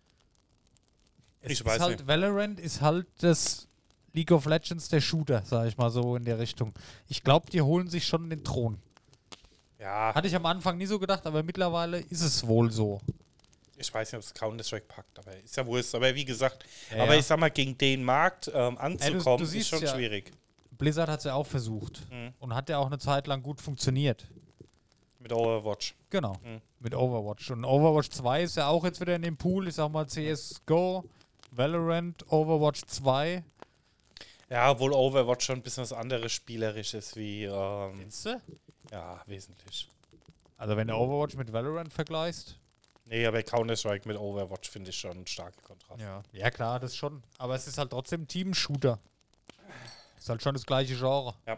Es Ich ist weiß halt, nicht. Valorant ist halt das League of Legends der Shooter, sag ich mal so in der Richtung. Ich glaube, die holen sich schon den Thron. Ja, Hatte ich am Anfang nie so gedacht, aber mittlerweile ist es wohl so. ich weiß nicht, ob es Counter-Strike packt, aber ist ja wurscht. Aber wie gesagt, Ja, aber ja. ich sag mal, gegen den Markt ähm, anzukommen, du siehst ist schon ja- schwierig. Blizzard hat es ja auch versucht. Mhm. Und hat ja auch eine Zeit lang gut funktioniert. Mit Overwatch. Genau, Mhm. mit Overwatch. Und Overwatch zwei ist ja auch jetzt wieder in dem Pool. Ich sag mal C S G O, Valorant, Overwatch zwei. Ja, obwohl Overwatch schon ein bisschen was anderes spielerisch ist wie, ähm, Findest du? ja, wesentlich. Also wenn du Overwatch mit Valorant vergleichst. Nee, aber Counter-Strike mit Overwatch finde ich schon ein starker Kontrast. Ja. ja, klar, das schon. Aber es ist halt trotzdem Team-Shooter. Ist halt schon das gleiche Genre. Ja.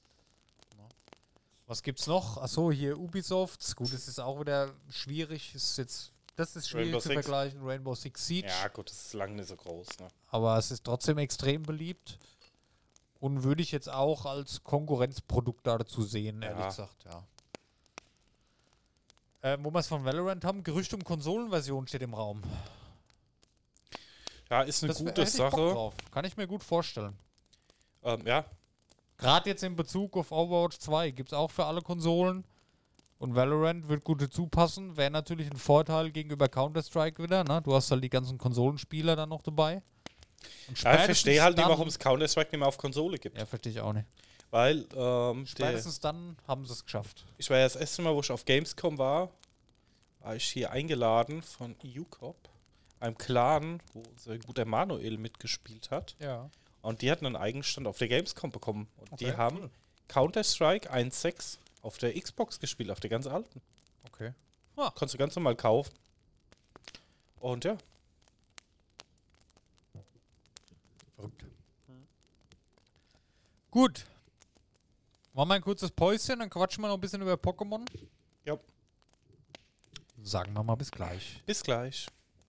Was gibt's noch? Achso, hier Ubisoft. Gut, das ist auch wieder schwierig. Ist jetzt, das ist schwierig Rainbow zu Six. vergleichen. Rainbow Six Siege. Ja, gut, das ist lange nicht so groß. Ne? Aber es ist trotzdem extrem beliebt. Und würde ich jetzt auch als Konkurrenzprodukt dazu sehen, ehrlich Ja. gesagt, ja. Äh, wo wir es von Valorant haben, Gerücht um Konsolenversion steht im Raum. Ja, ist eine Das wär- gute hätte ich Bock Sache. drauf. Kann ich mir gut vorstellen. Ähm, ja, Gerade jetzt in Bezug auf Overwatch zwei gibt es auch für alle Konsolen. Und Valorant wird gut dazu passen. Wäre natürlich ein Vorteil gegenüber Counter-Strike wieder. Ne? Du hast halt die ganzen Konsolenspieler dann noch dabei. Und ja ich verstehe halt nicht, dann- warum es Counter-Strike nicht mehr auf Konsole gibt. Ja, verstehe ich auch nicht. Weil, ähm, der, Spätestens dann haben sie es geschafft. ich war ja das erste Mal, wo ich auf Gamescom war, war ich hier eingeladen von E U Cop, einem Clan, wo unser guter Manuel mitgespielt hat. Ja. Und die hatten einen Eigenstand auf der Gamescom bekommen. Und Okay, die haben cool. Counter-Strike eins Punkt sechs auf der Xbox gespielt, auf der ganz alten. Okay. Konntest du ganz normal kaufen. Und ja, Verrückt. Gut. Machen wir ein kurzes Päuschen, dann quatschen wir noch ein bisschen über Pokémon. ja, Sagen wir mal bis gleich. bis gleich.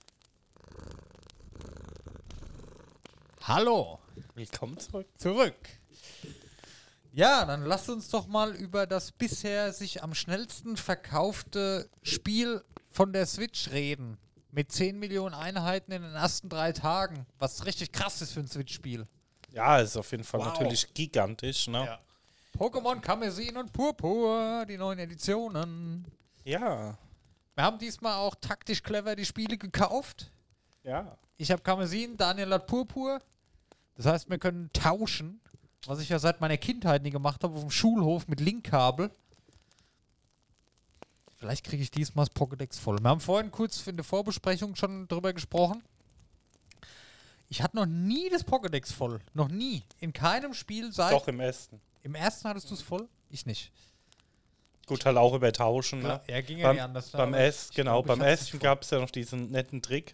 Hallo. Willkommen zurück. Zurück. Ja, dann lasst uns doch mal über das bisher sich am schnellsten verkaufte Spiel von der Switch reden. Mit zehn Millionen Einheiten in den ersten drei Tagen. Was richtig krass ist für ein Switch-Spiel. Ja, ist auf jeden Fall Wow. natürlich gigantisch, ne? Ja. Pokémon Karmesin und Purpur, die neuen Editionen. Ja. Wir haben diesmal auch taktisch clever die Spiele gekauft. Ja. Ich habe Karmesin, Daniel hat Purpur. Das heißt, wir können tauschen, was ich ja seit meiner Kindheit nie gemacht habe, auf dem Schulhof mit Linkkabel. Vielleicht kriege ich diesmal das Pokédex voll. Wir haben vorhin kurz in der Vorbesprechung schon drüber gesprochen. Ich hatte noch nie das Pokédex voll. Noch nie. In keinem Spiel seit... Doch im ersten. Im ersten hattest du es voll? Ich nicht. Gut, halt auch über Tauschen, Klar, ne? er ging ja Beim, nicht anders. beim aber S, ich genau, glaub, ich beim hab's nicht ersten voll. gab es ja noch diesen netten Trick.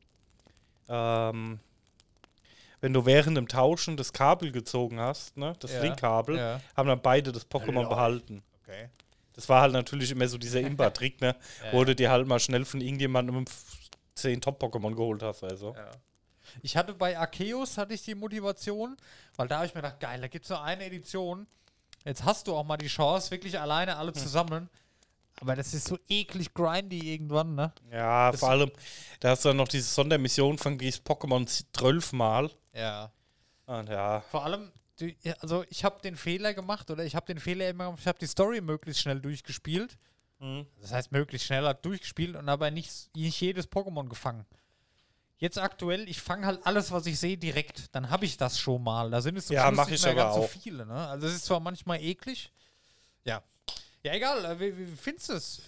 Ähm, wenn du während dem Tauschen das Kabel gezogen hast, ne, das Ja, Linkkabel, ja. haben dann beide das Pokémon Lol. behalten. Okay. Das war halt natürlich immer so dieser Imba-Trick, ne, Ja, wo ja. du dir halt mal schnell von irgendjemandem zehn Top-Pokémon geholt hast, also. Ja. Ich hatte bei Arceus hatte ich die Motivation, weil da habe ich mir gedacht, geil, da gibt es nur eine Edition. Jetzt hast du auch mal die Chance, wirklich alleine alle zu sammeln. Aber das ist so eklig grindy irgendwann, ne? Ja, Das- vor allem, da hast du dann noch diese Sondermission von dieses Pokémon zwölfmal. Ja. Und ja, Vor allem, du, ja, also ich habe den Fehler gemacht, oder ich habe den Fehler immer gemacht, ich habe die Story möglichst schnell durchgespielt. Mhm. Das heißt, möglichst schnell halt durchgespielt und aber nicht, nicht jedes Pokémon gefangen. Jetzt aktuell, ich fange halt alles, was ich sehe, direkt. Dann habe ich das schon mal. Da sind es zum Ja, Schluss mach nicht ich mehr aber ganz so auch. viele. Ne? Also es ist zwar manchmal eklig. Ja. Ja, egal. äh, Wie, wie findest du es?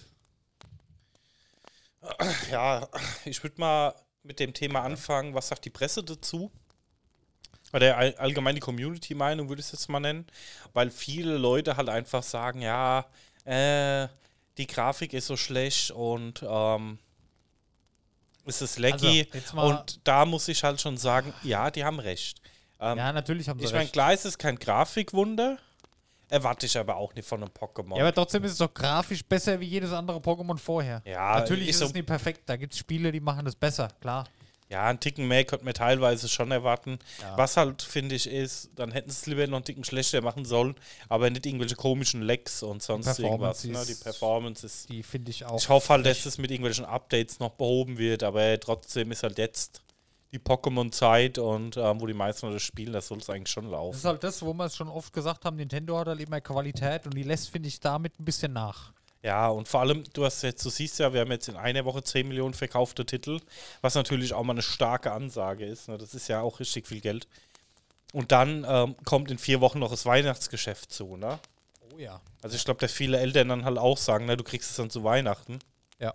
ja, ich würde mal mit dem Thema anfangen, was sagt die Presse dazu? Oder all, allgemein die Community-Meinung würde ich es jetzt mal nennen. Weil viele Leute halt einfach sagen, ja, äh, die Grafik ist so schlecht und ähm, es ist laggy. Also, jetzt mal- und da muss ich halt schon sagen, ja, die haben recht. Ähm, Ja, natürlich haben sie ich meine, recht. klar ist es kein Grafikwunder, erwarte ich aber auch nicht von einem Pokémon. Ja, aber trotzdem ist es doch grafisch besser wie jedes andere Pokémon vorher. Ja, Natürlich ist ist so- es nicht perfekt. Da gibt es Spiele, die machen das besser, klar. Ja, einen Ticken mehr könnte man teilweise schon erwarten. Ja. Was halt, finde ich, ist, dann hätten sie es lieber noch einen Ticken schlechter machen sollen, aber nicht irgendwelche komischen Lags und sonst irgendwas. Performance Ne? ist- Die Performance ist. Die finde ich auch. Ich hoffe halt, dass es mit irgendwelchen Updates noch behoben wird, aber trotzdem ist halt jetzt die Pokémon-Zeit und ähm, wo die meisten Leute spielen, das soll es eigentlich schon Das laufen. ist halt das, wo wir es schon oft gesagt haben, Nintendo hat halt immer Qualität und die lässt, finde ich, damit ein bisschen nach. Ja, und vor allem, du hast jetzt, du siehst ja, wir haben jetzt in einer Woche zehn Millionen verkaufte Titel, was natürlich auch mal eine starke Ansage ist. Ne? Das ist ja auch richtig viel Geld. Und dann ähm, kommt in vier Wochen noch das Weihnachtsgeschäft zu, ne? Oh ja. Also ich glaube, dass viele Eltern dann halt auch sagen, na, du kriegst es dann zu Weihnachten. Ja.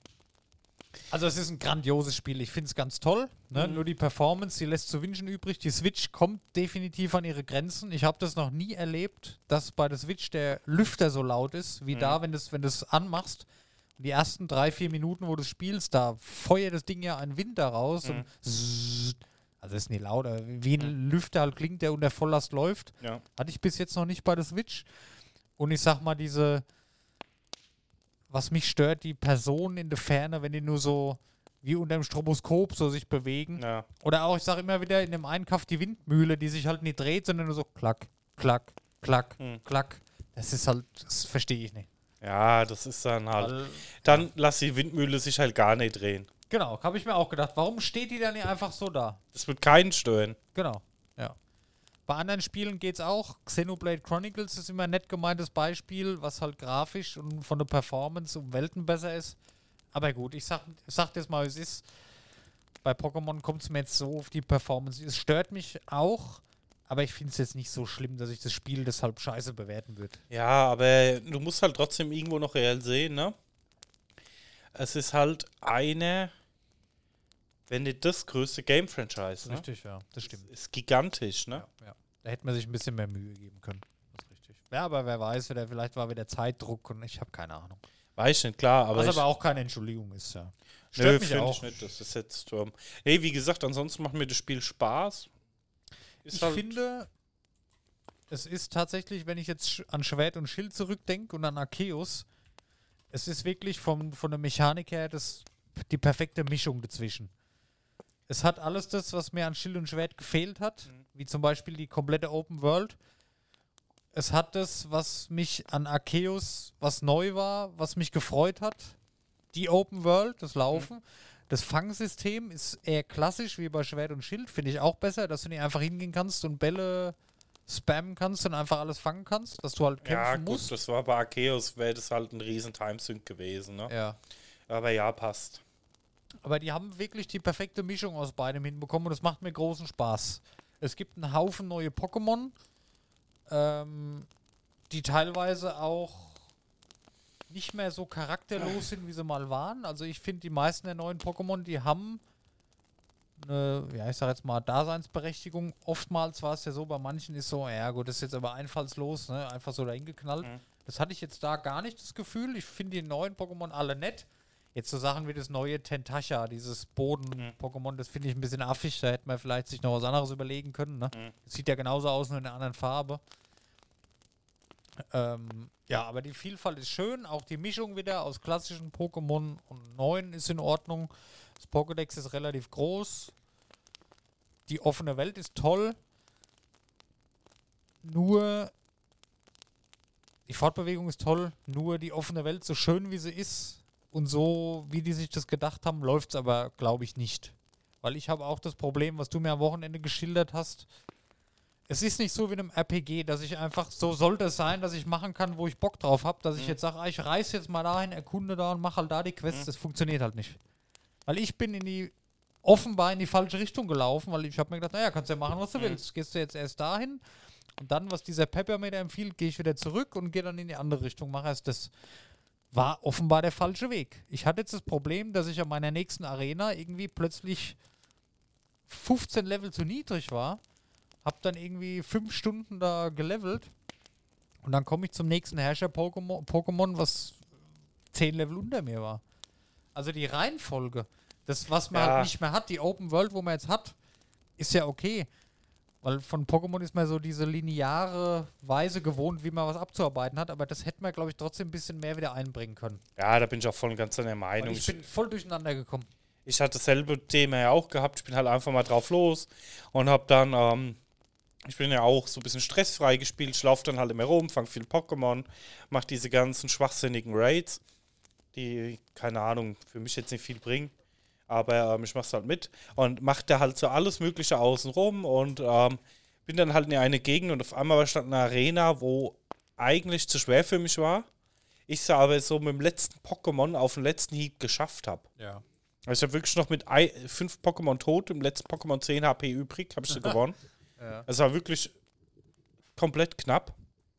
Also es ist ein grandioses Spiel. Ich finde es ganz toll. Ne? Mhm. Nur die Performance, die lässt zu wünschen übrig. Die Switch kommt definitiv an ihre Grenzen. Ich habe das noch nie erlebt, dass bei der Switch der Lüfter so laut ist, wie Mhm. da, wenn du es wenn du's anmachst. Die ersten drei, vier Minuten, wo du spielst, da feuert das Ding ja einen Wind da raus. Mhm. Und zzzz. Also ist nicht laut, aber wie ein Lüfter halt klingt, der unter Volllast läuft. Ja. Hatte ich bis jetzt noch nicht bei der Switch. Und ich sag mal, diese, was mich stört, die Personen in der Ferne, wenn die nur so wie unter dem Stroboskop so sich bewegen. Ja. Oder auch, ich sage immer wieder, in dem einen Kaff die Windmühle, die sich halt nicht dreht, sondern nur so klack, klack, klack, Hm. klack. Das ist halt, das verstehe ich nicht. Ja, das ist dann halt. Weil, Dann lass die Windmühle sich halt gar nicht drehen. genau, habe ich mir auch gedacht, warum steht die dann nicht einfach so da? Das wird keinen stören. Genau, ja. Bei anderen Spielen geht es auch. Xenoblade Chronicles ist immer ein nett gemeintes Beispiel, was halt grafisch und von der Performance um Welten besser ist. Aber gut, ich sag, ich sag das mal, wie es ist. Bei Pokémon kommt es mir jetzt so auf die Performance. Es stört mich auch, aber ich finde es jetzt nicht so schlimm, dass ich das Spiel deshalb scheiße bewerten würde. Ja, aber du musst halt trotzdem irgendwo noch reell sehen, ne? Es ist halt eine, wenn nicht das größte Game-Franchise, ne? Richtig, ja, das stimmt. Ist gigantisch, ne? Ja, ja. Da hätte man sich ein bisschen mehr Mühe geben können. Das ist richtig. Ja, aber wer weiß, oder vielleicht war wieder Zeitdruck und ich habe keine Ahnung. Weiß ich nicht, klar, aber Was ich, aber auch keine Entschuldigung ist, ja. nö, Stört mich find auch. ich nicht. Das ist jetzt, ähm, nee, wie gesagt, ansonsten macht mir das Spiel Spaß. Ist Ich halt, finde, es ist tatsächlich, wenn ich jetzt sch- an Schwert und Schild zurückdenke und an Arceus, es ist wirklich vom, von der Mechanik her das, die perfekte Mischung dazwischen. Es hat alles das, was mir an Schild und Schwert gefehlt hat, wie zum Beispiel die komplette Open World. Es hat das, was mich an Arceus, was neu war, was mich gefreut hat. Die Open World, das Laufen. Das Fangsystem ist eher klassisch wie bei Schwert und Schild. Finde ich auch besser, dass du nicht einfach hingehen kannst und Bälle spammen kannst und einfach alles fangen kannst, dass du halt kämpfen ja, gut, musst. das war bei Arceus, wäre das halt ein riesen Timesync gewesen, ne? Ja. Aber ja, passt. Aber die haben wirklich die perfekte Mischung aus beidem hinbekommen und das macht mir großen Spaß. Es gibt einen Haufen neue Pokémon, ähm, die teilweise auch nicht mehr so charakterlos sind, wie sie mal waren. Also ich finde, die meisten der neuen Pokémon, die haben eine, ja, ich sag jetzt mal, Daseinsberechtigung. Oftmals war es ja so, bei manchen ist so, ja gut, das ist jetzt aber einfallslos, ne? Einfach so dahin geknallt. Mhm. Das hatte ich jetzt da gar nicht das Gefühl. Ich finde die neuen Pokémon alle nett. Jetzt so Sachen wie das neue Tentacha, dieses Boden-Pokémon, das finde ich ein bisschen affig. Da hätte man vielleicht sich noch was anderes überlegen können. Ne? Mhm. Das sieht ja genauso aus, nur in einer anderen Farbe. Ähm, ja, aber die Vielfalt ist schön. Auch die Mischung wieder aus klassischen Pokémon und neuen ist in Ordnung. Das Pokédex ist relativ groß. Die offene Welt ist toll. Nur die Fortbewegung ist toll. Nur die offene Welt, so schön wie sie ist und so, wie die sich das gedacht haben, läuft es aber, glaube ich, nicht. Weil ich habe auch das Problem, was du mir am Wochenende geschildert hast. Es ist nicht so wie in einem R P G, dass ich einfach, so sollte es sein, dass ich machen kann, wo ich Bock drauf habe, dass ich jetzt sage, ah, ich reise jetzt mal dahin, erkunde da und mache halt da die Quests. Das funktioniert halt nicht. Weil ich bin in die, offenbar in die falsche Richtung gelaufen, weil ich habe mir gedacht, naja, kannst ja machen, was du willst. Gehst du jetzt erst dahin und dann, was dieser Pepper mir da empfiehlt, gehe ich wieder zurück und gehe dann in die andere Richtung, mache erst das. War offenbar der falsche Weg. Ich hatte jetzt das Problem, dass ich an meiner nächsten Arena irgendwie plötzlich fünfzehn Level zu niedrig war. Hab dann irgendwie fünf Stunden da gelevelt. Und dann komme ich zum nächsten Herrscher-Pokémon, Pokémon, was zehn Level unter mir war. Also die Reihenfolge, das, was man Ja. halt nicht mehr hat, die Open World, wo man jetzt hat, ist ja okay. Weil von Pokémon ist man so diese lineare Weise gewohnt, wie man was abzuarbeiten hat. Aber das hätte man, glaube ich, trotzdem ein bisschen mehr wieder einbringen können. Ja, da bin ich auch voll und ganz deiner Weil Meinung. ich bin voll durcheinander gekommen. Ich hatte dasselbe Thema ja auch gehabt. Ich bin halt einfach mal drauf los und hab dann, ähm, ich bin ja auch so ein bisschen stressfrei gespielt. Ich laufe dann halt immer rum, fang viel Pokémon, mach diese ganzen schwachsinnigen Raids, die, keine Ahnung, für mich jetzt nicht viel bringen. Aber ähm, ich mach's halt mit und mach da halt so alles Mögliche außen rum und ähm, bin dann halt in eine Gegend und auf einmal war ich dann in einer Arena, wo eigentlich zu schwer für mich war. Ich es aber so mit dem letzten Pokémon auf den letzten Hieb geschafft habe. Ja. Also ich habe wirklich noch mit ei- fünf Pokémon tot, im letzten Pokémon zehn H P übrig, habe ich sie gewonnen. Ja. Es war wirklich komplett knapp.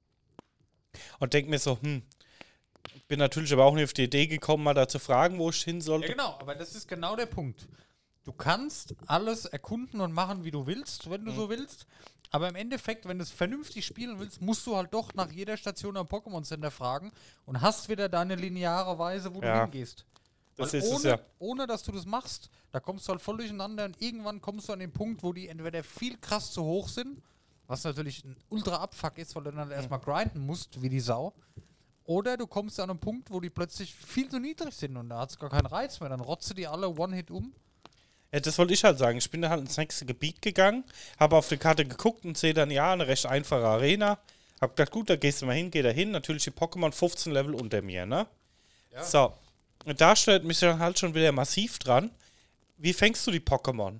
Und denk mir so, hm, bin natürlich aber auch nicht auf die Idee gekommen, mal da zu fragen, wo ich hin sollte. Ja, genau, aber das ist genau der Punkt. Du kannst alles erkunden und machen, wie du willst, wenn du Mhm. so willst. Aber im Endeffekt, wenn du es vernünftig spielen willst, musst du halt doch nach jeder Station am Pokémon Center fragen und hast wieder deine lineare Weise, wo Ja, du hingehst. das Weil ist ohne, es ja. ohne, dass du das machst, da kommst du halt voll durcheinander und irgendwann kommst du an den Punkt, wo die entweder viel krass zu hoch sind, was natürlich ein ultra Abfuck ist, weil du dann erstmal grinden musst, wie die Sau. Oder du kommst an einen Punkt, wo die plötzlich viel zu niedrig sind und da hat es gar keinen Reiz mehr. Dann rotzt du die alle One-Hit um. Ja, das wollte ich halt sagen. Ich bin da halt ins nächste Gebiet gegangen, habe auf die Karte geguckt und sehe dann, ja, eine recht einfache Arena. Hab gedacht, gut, da gehst du mal hin, geh da hin. Natürlich die Pokémon fünfzehn Level unter mir, ne? Ja. So. Und da stellt mich dann halt schon wieder massiv dran. Wie fängst du die Pokémon?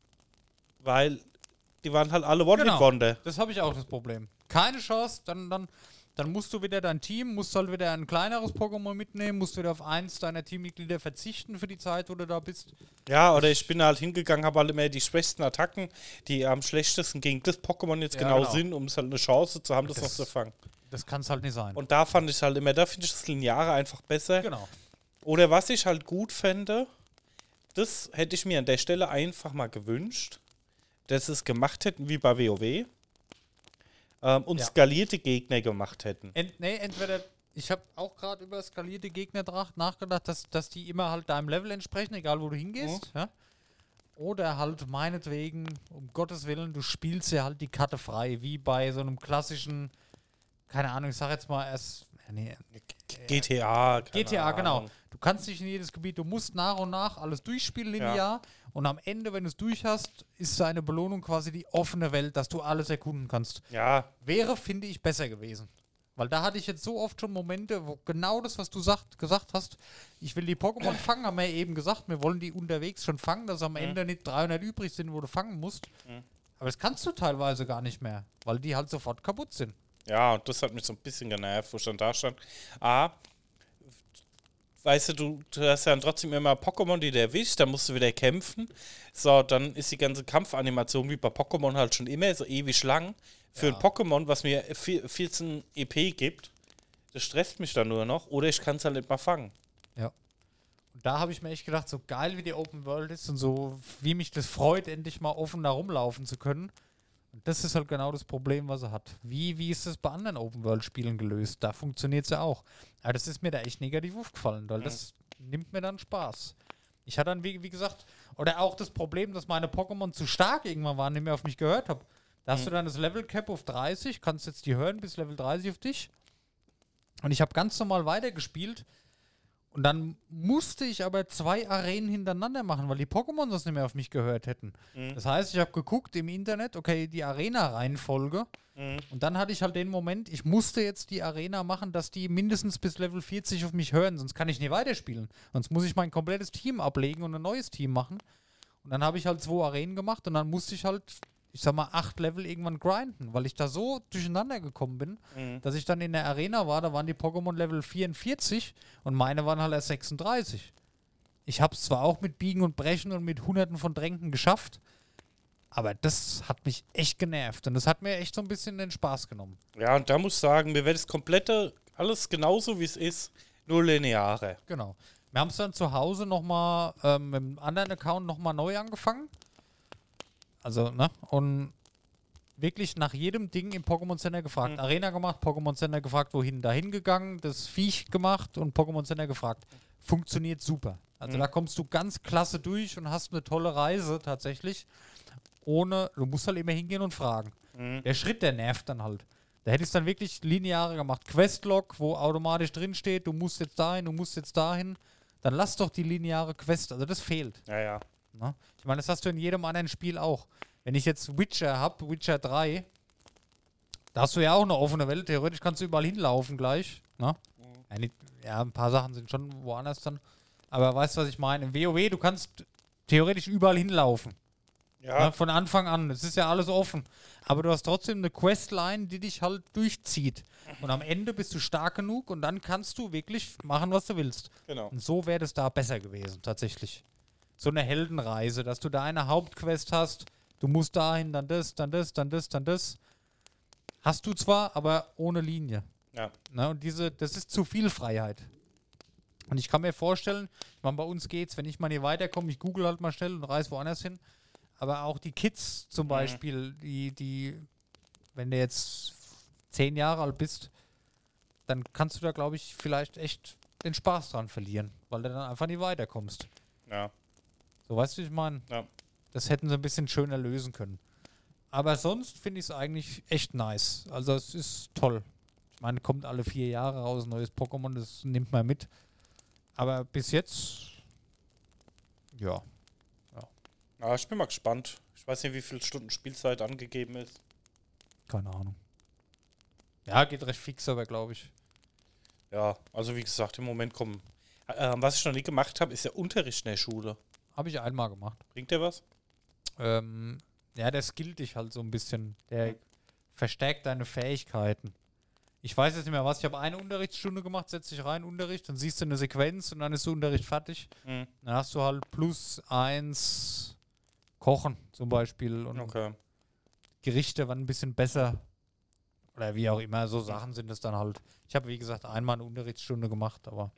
Weil die waren halt alle One-Hit-Wonder. Das habe ich auch das Problem. Keine Chance, dann, dann, dann musst du wieder dein Team, musst halt wieder ein kleineres Pokémon mitnehmen, musst wieder auf eins deiner Teammitglieder verzichten für die Zeit, wo du da bist. Ja, oder ich bin halt hingegangen, habe halt immer die schwächsten Attacken, die am schlechtesten gegen das Pokémon jetzt Ja, genau, genau. sind, um es halt eine Chance zu haben, das, Das- noch zu fangen. Das kann es halt nicht sein. Und da fand ich halt immer, da finde ich das Lineare einfach besser. Genau. Oder was ich halt gut fände, das hätte ich mir an der Stelle einfach mal gewünscht, dass sie es gemacht hätten wie bei WoW ähm, und Ja. skalierte Gegner gemacht hätten. Ent, nee, entweder, ich habe auch gerade über skalierte Gegner drach- nachgedacht, dass, dass die immer halt deinem Level entsprechen, egal wo du hingehst. Ja? Oder halt meinetwegen, um Gottes Willen, du spielst ja halt die Karte frei, wie bei so einem klassischen, keine Ahnung, ich sag jetzt mal erst, ja, nee, G T A. keine G T A, genau. Ahnung. Du kannst nicht in jedes Gebiet, du musst nach und nach alles durchspielen linear und am Ende, wenn du es durch hast, ist deine Belohnung quasi die offene Welt, dass du alles erkunden kannst. Ja, Wäre, finde ich, besser gewesen. Weil da hatte ich jetzt so oft schon Momente, wo genau das, was du sagt, gesagt hast, ich will die Pokémon fangen, haben wir ja eben gesagt, wir wollen die unterwegs schon fangen, dass am Ende nicht dreihundert übrig sind, wo du fangen musst. Aber das kannst du teilweise gar nicht mehr, weil die halt sofort kaputt sind. ja, und das hat mich so ein bisschen genervt, wo ich dann da stand. A, weißt du, du, du hast ja dann trotzdem immer Pokémon, die du erwischt, dann musst du wieder kämpfen. So, dann ist die ganze Kampfanimation wie bei Pokémon halt schon immer so ewig lang. Für Ja. ein Pokémon, was mir vi- vierzehn E P gibt, das stresst mich dann nur noch. Oder ich kann es halt nicht mal fangen. Ja. Und da habe ich mir echt gedacht, so geil wie die Open World ist und so, wie mich das freut, endlich mal offen da rumlaufen zu können. Und das ist halt genau das Problem, was er hat. Wie, wie ist das bei anderen Open World Spielen gelöst? Da funktioniert es ja auch. Aber das ist mir da echt negativ aufgefallen, weil das nimmt mir dann Spaß. Ich hatte dann, wie, wie gesagt, oder auch das Problem, dass meine Pokémon zu stark irgendwann waren, nicht mehr auf mich gehört habe. Da hast du dann das Level Cap auf dreißig, kannst jetzt die hören bis Level dreißig auf dich. Und ich habe ganz normal weitergespielt. Und dann musste ich aber zwei Arenen hintereinander machen, weil die Pokémon das nicht mehr auf mich gehört hätten. Das heißt, ich habe geguckt im Internet, okay, die Arena-Reihenfolge. Und dann hatte ich halt den Moment, ich musste jetzt die Arena machen, dass die mindestens bis Level vierzig auf mich hören, sonst kann ich nicht weiterspielen. Sonst muss ich mein komplettes Team ablegen und ein neues Team machen. Und dann habe ich halt zwei Arenen gemacht und dann musste ich halt, ich sag mal, acht Level irgendwann grinden, weil ich da so durcheinander gekommen bin, dass ich dann in der Arena war, da waren die Pokémon Level vierundvierzig und meine waren halt erst sechsunddreißig. Ich habe es zwar auch mit Biegen und Brechen und mit hunderten von Tränken geschafft, aber das hat mich echt genervt und das hat mir echt so ein bisschen den Spaß genommen. Ja, und da muss ich sagen, mir wird das komplette, alles genauso wie es ist, nur lineare. Genau. Wir haben es dann zu Hause nochmal ähm, mit einem anderen Account nochmal neu angefangen. Also, ne? Und wirklich nach jedem Ding im Pokémon Center gefragt. Mhm. Arena gemacht, Pokémon Center gefragt, wohin, dahin gegangen, das Viech gemacht und Pokémon Center gefragt. Funktioniert super. Also Mhm. da kommst du ganz klasse durch und hast eine tolle Reise tatsächlich. Ohne, du musst halt immer hingehen und fragen. Mhm. Der Schritt, der nervt dann halt. Da hätte ich es dann wirklich lineare gemacht. Questlog, wo automatisch drin steht, du musst jetzt dahin, du musst jetzt dahin. Dann lass doch die lineare Quest, also das fehlt. Ja, ja. Ne? Ich meine, das hast du in jedem anderen Spiel auch. Wenn ich jetzt Witcher habe, Witcher drei, da hast du ja auch eine offene Welt. Theoretisch kannst du überall hinlaufen gleich. Ne? Ja, nicht, ja, ein paar Sachen sind schon woanders dann. Aber weißt du, was ich meine? Im WoW, du kannst theoretisch überall hinlaufen. Ja, Ne? Von Anfang an. Es ist ja alles offen. Aber du hast trotzdem eine Questline, die dich halt durchzieht. Und am Ende bist du stark genug und dann kannst du wirklich machen, was du willst. genau. Und so wäre das da besser gewesen, tatsächlich. So eine Heldenreise, dass du da eine Hauptquest hast, Du musst dahin, dann das, dann das, dann das, dann das. Hast du zwar, aber ohne Linie. Ja. Na, und diese, das ist zu viel Freiheit. Und ich kann mir vorstellen, ich meine, bei uns geht's, wenn ich mal nicht weiterkomme, ich google halt mal schnell und reise woanders hin. Aber auch die Kids zum Mhm. Beispiel, die, die, wenn du jetzt zehn Jahre alt bist, dann kannst du da, glaube ich, vielleicht echt den Spaß dran verlieren, weil du dann einfach nicht weiterkommst. Ja. So, weißt du, wie ich meine? Ja. Das hätten sie ein bisschen schöner lösen können. Aber sonst finde ich es eigentlich echt nice. Also es ist toll. Ich meine, kommt alle vier Jahre raus, ein neues Pokémon, das nimmt man mit. Aber bis jetzt, ja. Ja, ich bin mal gespannt. Ich weiß nicht, wie viele Stunden Spielzeit angegeben ist. Keine Ahnung. Ja, geht recht fix, aber glaube ich. Ja, also wie gesagt, im Moment kommen. Äh, was ich noch nie gemacht habe, ist der Unterricht in der Schule. Habe ich einmal gemacht. Bringt der was? Ähm, ja, der skillt dich halt so ein bisschen. Der verstärkt deine Fähigkeiten. Ich weiß jetzt nicht mehr was. Ich habe eine Unterrichtsstunde gemacht, setz dich rein, Unterricht, dann siehst du eine Sequenz und dann ist der Unterricht fertig. Mhm. Dann hast du halt plus eins Kochen zum Beispiel und Okay. Gerichte waren ein bisschen besser. Oder wie auch immer, so Sachen sind es dann halt. Ich habe, wie gesagt, einmal eine Unterrichtsstunde gemacht, aber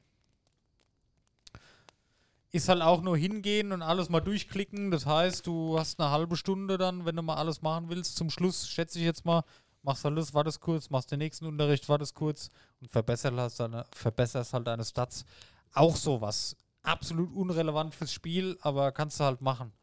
ist halt auch nur hingehen und alles mal durchklicken. Das heißt, du hast eine halbe Stunde dann, wenn du mal alles machen willst. Zum Schluss, schätze ich jetzt mal, machst alles, wartest kurz, machst den nächsten Unterricht, wartest kurz und verbesserst, deine, verbesserst halt deine Stats. Auch sowas. Absolut unrelevant fürs Spiel, aber kannst du halt machen.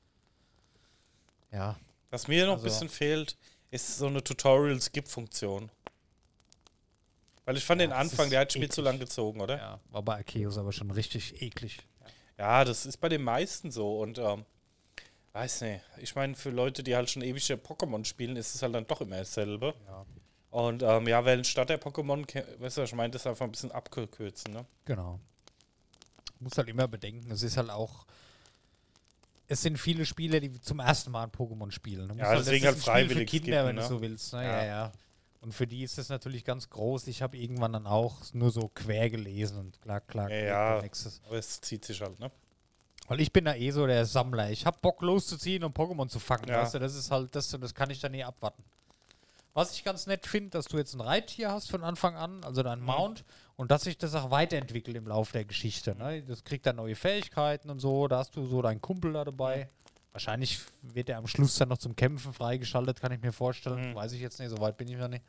Ja. Was mir noch Also- ein bisschen fehlt, ist so eine Tutorial-Skip-Funktion. Weil ich fand Ja, den das Anfang, ist der hat Spiel eklig. zu lang gezogen, oder? Ja, war bei Arceus aber schon richtig eklig. Ja, das ist bei den meisten so und ähm, weiß nicht. Ich meine, für Leute, die halt schon ewig Pokémon spielen, ist es halt dann doch immer dasselbe. Ja. Und ähm, ja, weil statt der Pokémon, ke- weißt du, ich meine, das einfach ein bisschen abkürzen, ne? Genau. Muss halt immer bedenken, es ist halt auch. Es sind viele Spieler, die zum ersten Mal ein Pokémon spielen. Du musst Ja, deswegen halt das ist ein Spiel freiwillig für Kinder, skippen, wenn du ne? so willst. Ne? Ja. Ja. ja, Und für die ist das natürlich ganz groß. Ich habe irgendwann dann auch nur so quer gelesen und klar, klar, Ja, klick ja. und nächstes. Aber es zieht sich halt, ne? Weil ich bin da eh so der Sammler. Ich habe Bock loszuziehen und Pokémon zu fangen. Ja. Weißt du, das ist halt das und das kann ich dann nie abwarten. Was ich ganz nett finde, dass du jetzt ein Reittier hast von Anfang an, also dein Mhm. Mount, und dass sich das auch weiterentwickelt im Laufe der Geschichte. Ne? Das kriegt dann neue Fähigkeiten und so. Da hast du so deinen Kumpel da dabei. Wahrscheinlich wird er am Schluss dann noch zum Kämpfen freigeschaltet, kann ich mir vorstellen. Mhm. Weiß ich jetzt nicht, so weit bin ich noch nicht.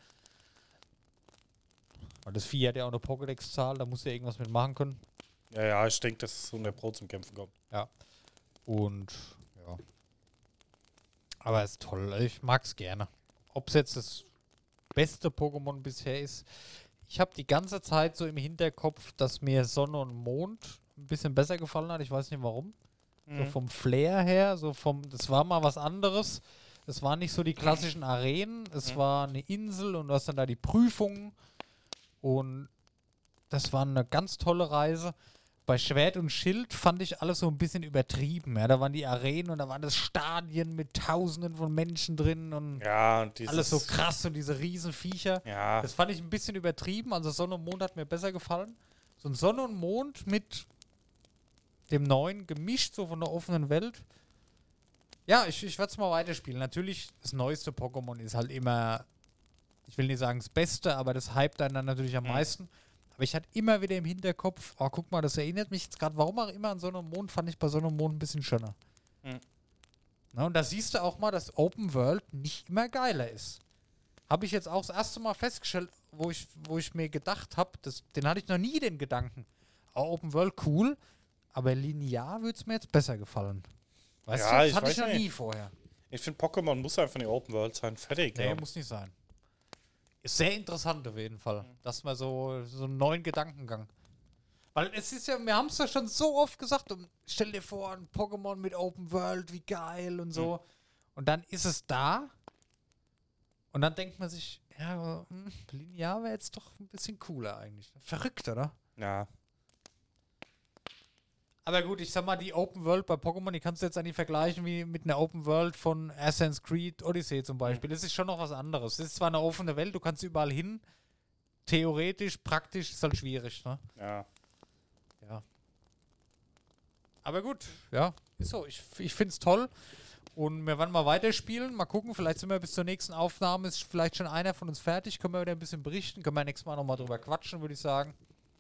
Weil das Vieh hat ja auch eine Pokédex-Zahl, da muss er irgendwas mitmachen können. Ja, ja, ich denke, dass es hundert Pro zum Kämpfen kommt. Und ja. Aber es ist toll, ich mag es gerne. Ob es jetzt das beste Pokémon bisher ist. Ich habe die ganze Zeit so im Hinterkopf, dass mir Sonne und Mond ein bisschen besser gefallen hat. Ich weiß nicht warum. So Mhm. vom Flair her, so vom, das war mal was anderes. Es waren nicht so die klassischen Arenen, es Mhm. war eine Insel und du hast dann da die Prüfungen und das war eine ganz tolle Reise. Bei Schwert und Schild fand ich alles so ein bisschen übertrieben. Ja, da waren die Arenen und da waren das Stadien mit Tausenden von Menschen drin und Ja, und dieses. alles so krass und diese Riesenviecher. Ja, Das fand ich ein bisschen übertrieben. Also Sonne und Mond hat mir besser gefallen. So ein Sonne und Mond mit dem neuen gemischt, so von der offenen Welt. Ja, ich, ich werde es mal weiterspielen. Natürlich, das neueste Pokémon ist halt immer, ich will nicht sagen das Beste, aber das hypt einen dann natürlich am Mhm. meisten. Aber ich hatte immer wieder im Hinterkopf, oh, guck mal, das erinnert mich jetzt gerade, warum auch immer an Sonne und Mond, fand ich bei Sonne und Mond ein bisschen schöner. Mhm. Na, und da siehst du auch mal, dass Open World nicht immer geiler ist. Habe ich jetzt auch das erste Mal festgestellt, wo ich, wo ich mir gedacht habe, den hatte ich noch nie den Gedanken. Oh, Open World cool, aber linear würde es mir jetzt besser gefallen. Weißt Ja, du, das ich hatte ich weiß noch nicht. nie vorher. ich finde, Pokémon muss einfach eine Open World sein. Fertig. Nee, ja. muss nicht sein. Ist sehr interessant auf jeden Fall, dass man so, so einen neuen Gedankengang. Weil es ist ja, wir haben es ja schon so oft gesagt, und stell dir vor, ein Pokémon mit Open World, wie geil und so. Und dann ist es da. Und dann denkt man sich, ja, aber, hm, linear wäre jetzt doch ein bisschen cooler eigentlich. Verrückt, oder? Ja. Aber gut, ich sag mal, die Open World bei Pokémon, die kannst du jetzt eigentlich vergleichen wie mit einer Open World von Assassin's Creed Odyssey zum Beispiel. Das ist schon noch was anderes. Das ist zwar eine offene Welt, du kannst überall hin. Theoretisch, praktisch ist halt schwierig, ne? Ja. Ja. Aber gut, ja, ist so. Ich, ich find's toll. Und wir werden mal weiterspielen. Mal gucken, vielleicht sind wir bis zur nächsten Aufnahme, ist vielleicht schon einer von uns fertig. Können wir wieder ein bisschen berichten. Können wir nächstes Mal nochmal drüber quatschen, würde ich sagen.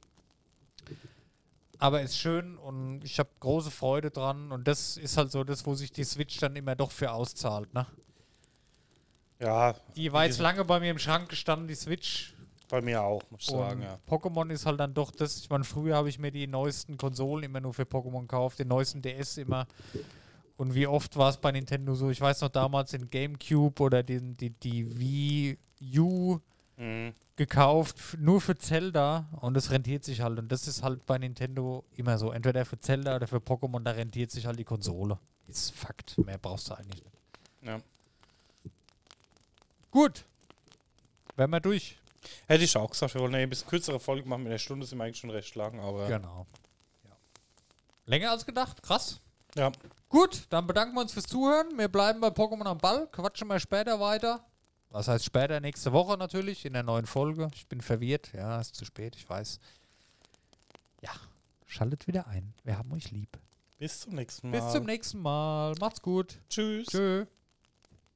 Aber ist schön und ich habe große Freude dran. Und das ist halt so das, wo sich die Switch dann immer doch für auszahlt, ne? Ja. Die war jetzt lange bei mir im Schrank gestanden, die Switch. Bei mir auch, muss ich Und sagen, ja. Pokémon ist halt dann doch das. Ich meine, früher habe ich mir die neuesten Konsolen immer nur für Pokémon gekauft, den neuesten D S immer. Und wie oft war es bei Nintendo so? Ich weiß noch damals den GameCube oder den, die, die Wii U Mhm. gekauft, f- nur für Zelda. Und das rentiert sich halt. Und das ist halt bei Nintendo immer so. Entweder für Zelda oder für Pokémon, da rentiert sich halt die Konsole. Ist Fakt. Mehr brauchst du eigentlich nicht. Ja. Gut. Wären wir durch. Hätte ich auch gesagt, wir wollen ja ein bisschen kürzere Folge machen. Mit einer Stunde sind wir eigentlich schon recht lang, aber. Genau. Ja. Länger als gedacht. Krass. Ja. Gut, dann bedanken wir uns fürs Zuhören. Wir bleiben bei Pokémon am Ball. Quatschen wir später weiter. Was heißt später? Nächste Woche natürlich in der neuen Folge. Ich bin verwirrt. Ja, ist zu spät, ich weiß. Ja, schaltet wieder ein. Wir haben euch lieb. Bis zum nächsten Mal. Bis zum nächsten Mal. Macht's gut. Tschüss. Tschö.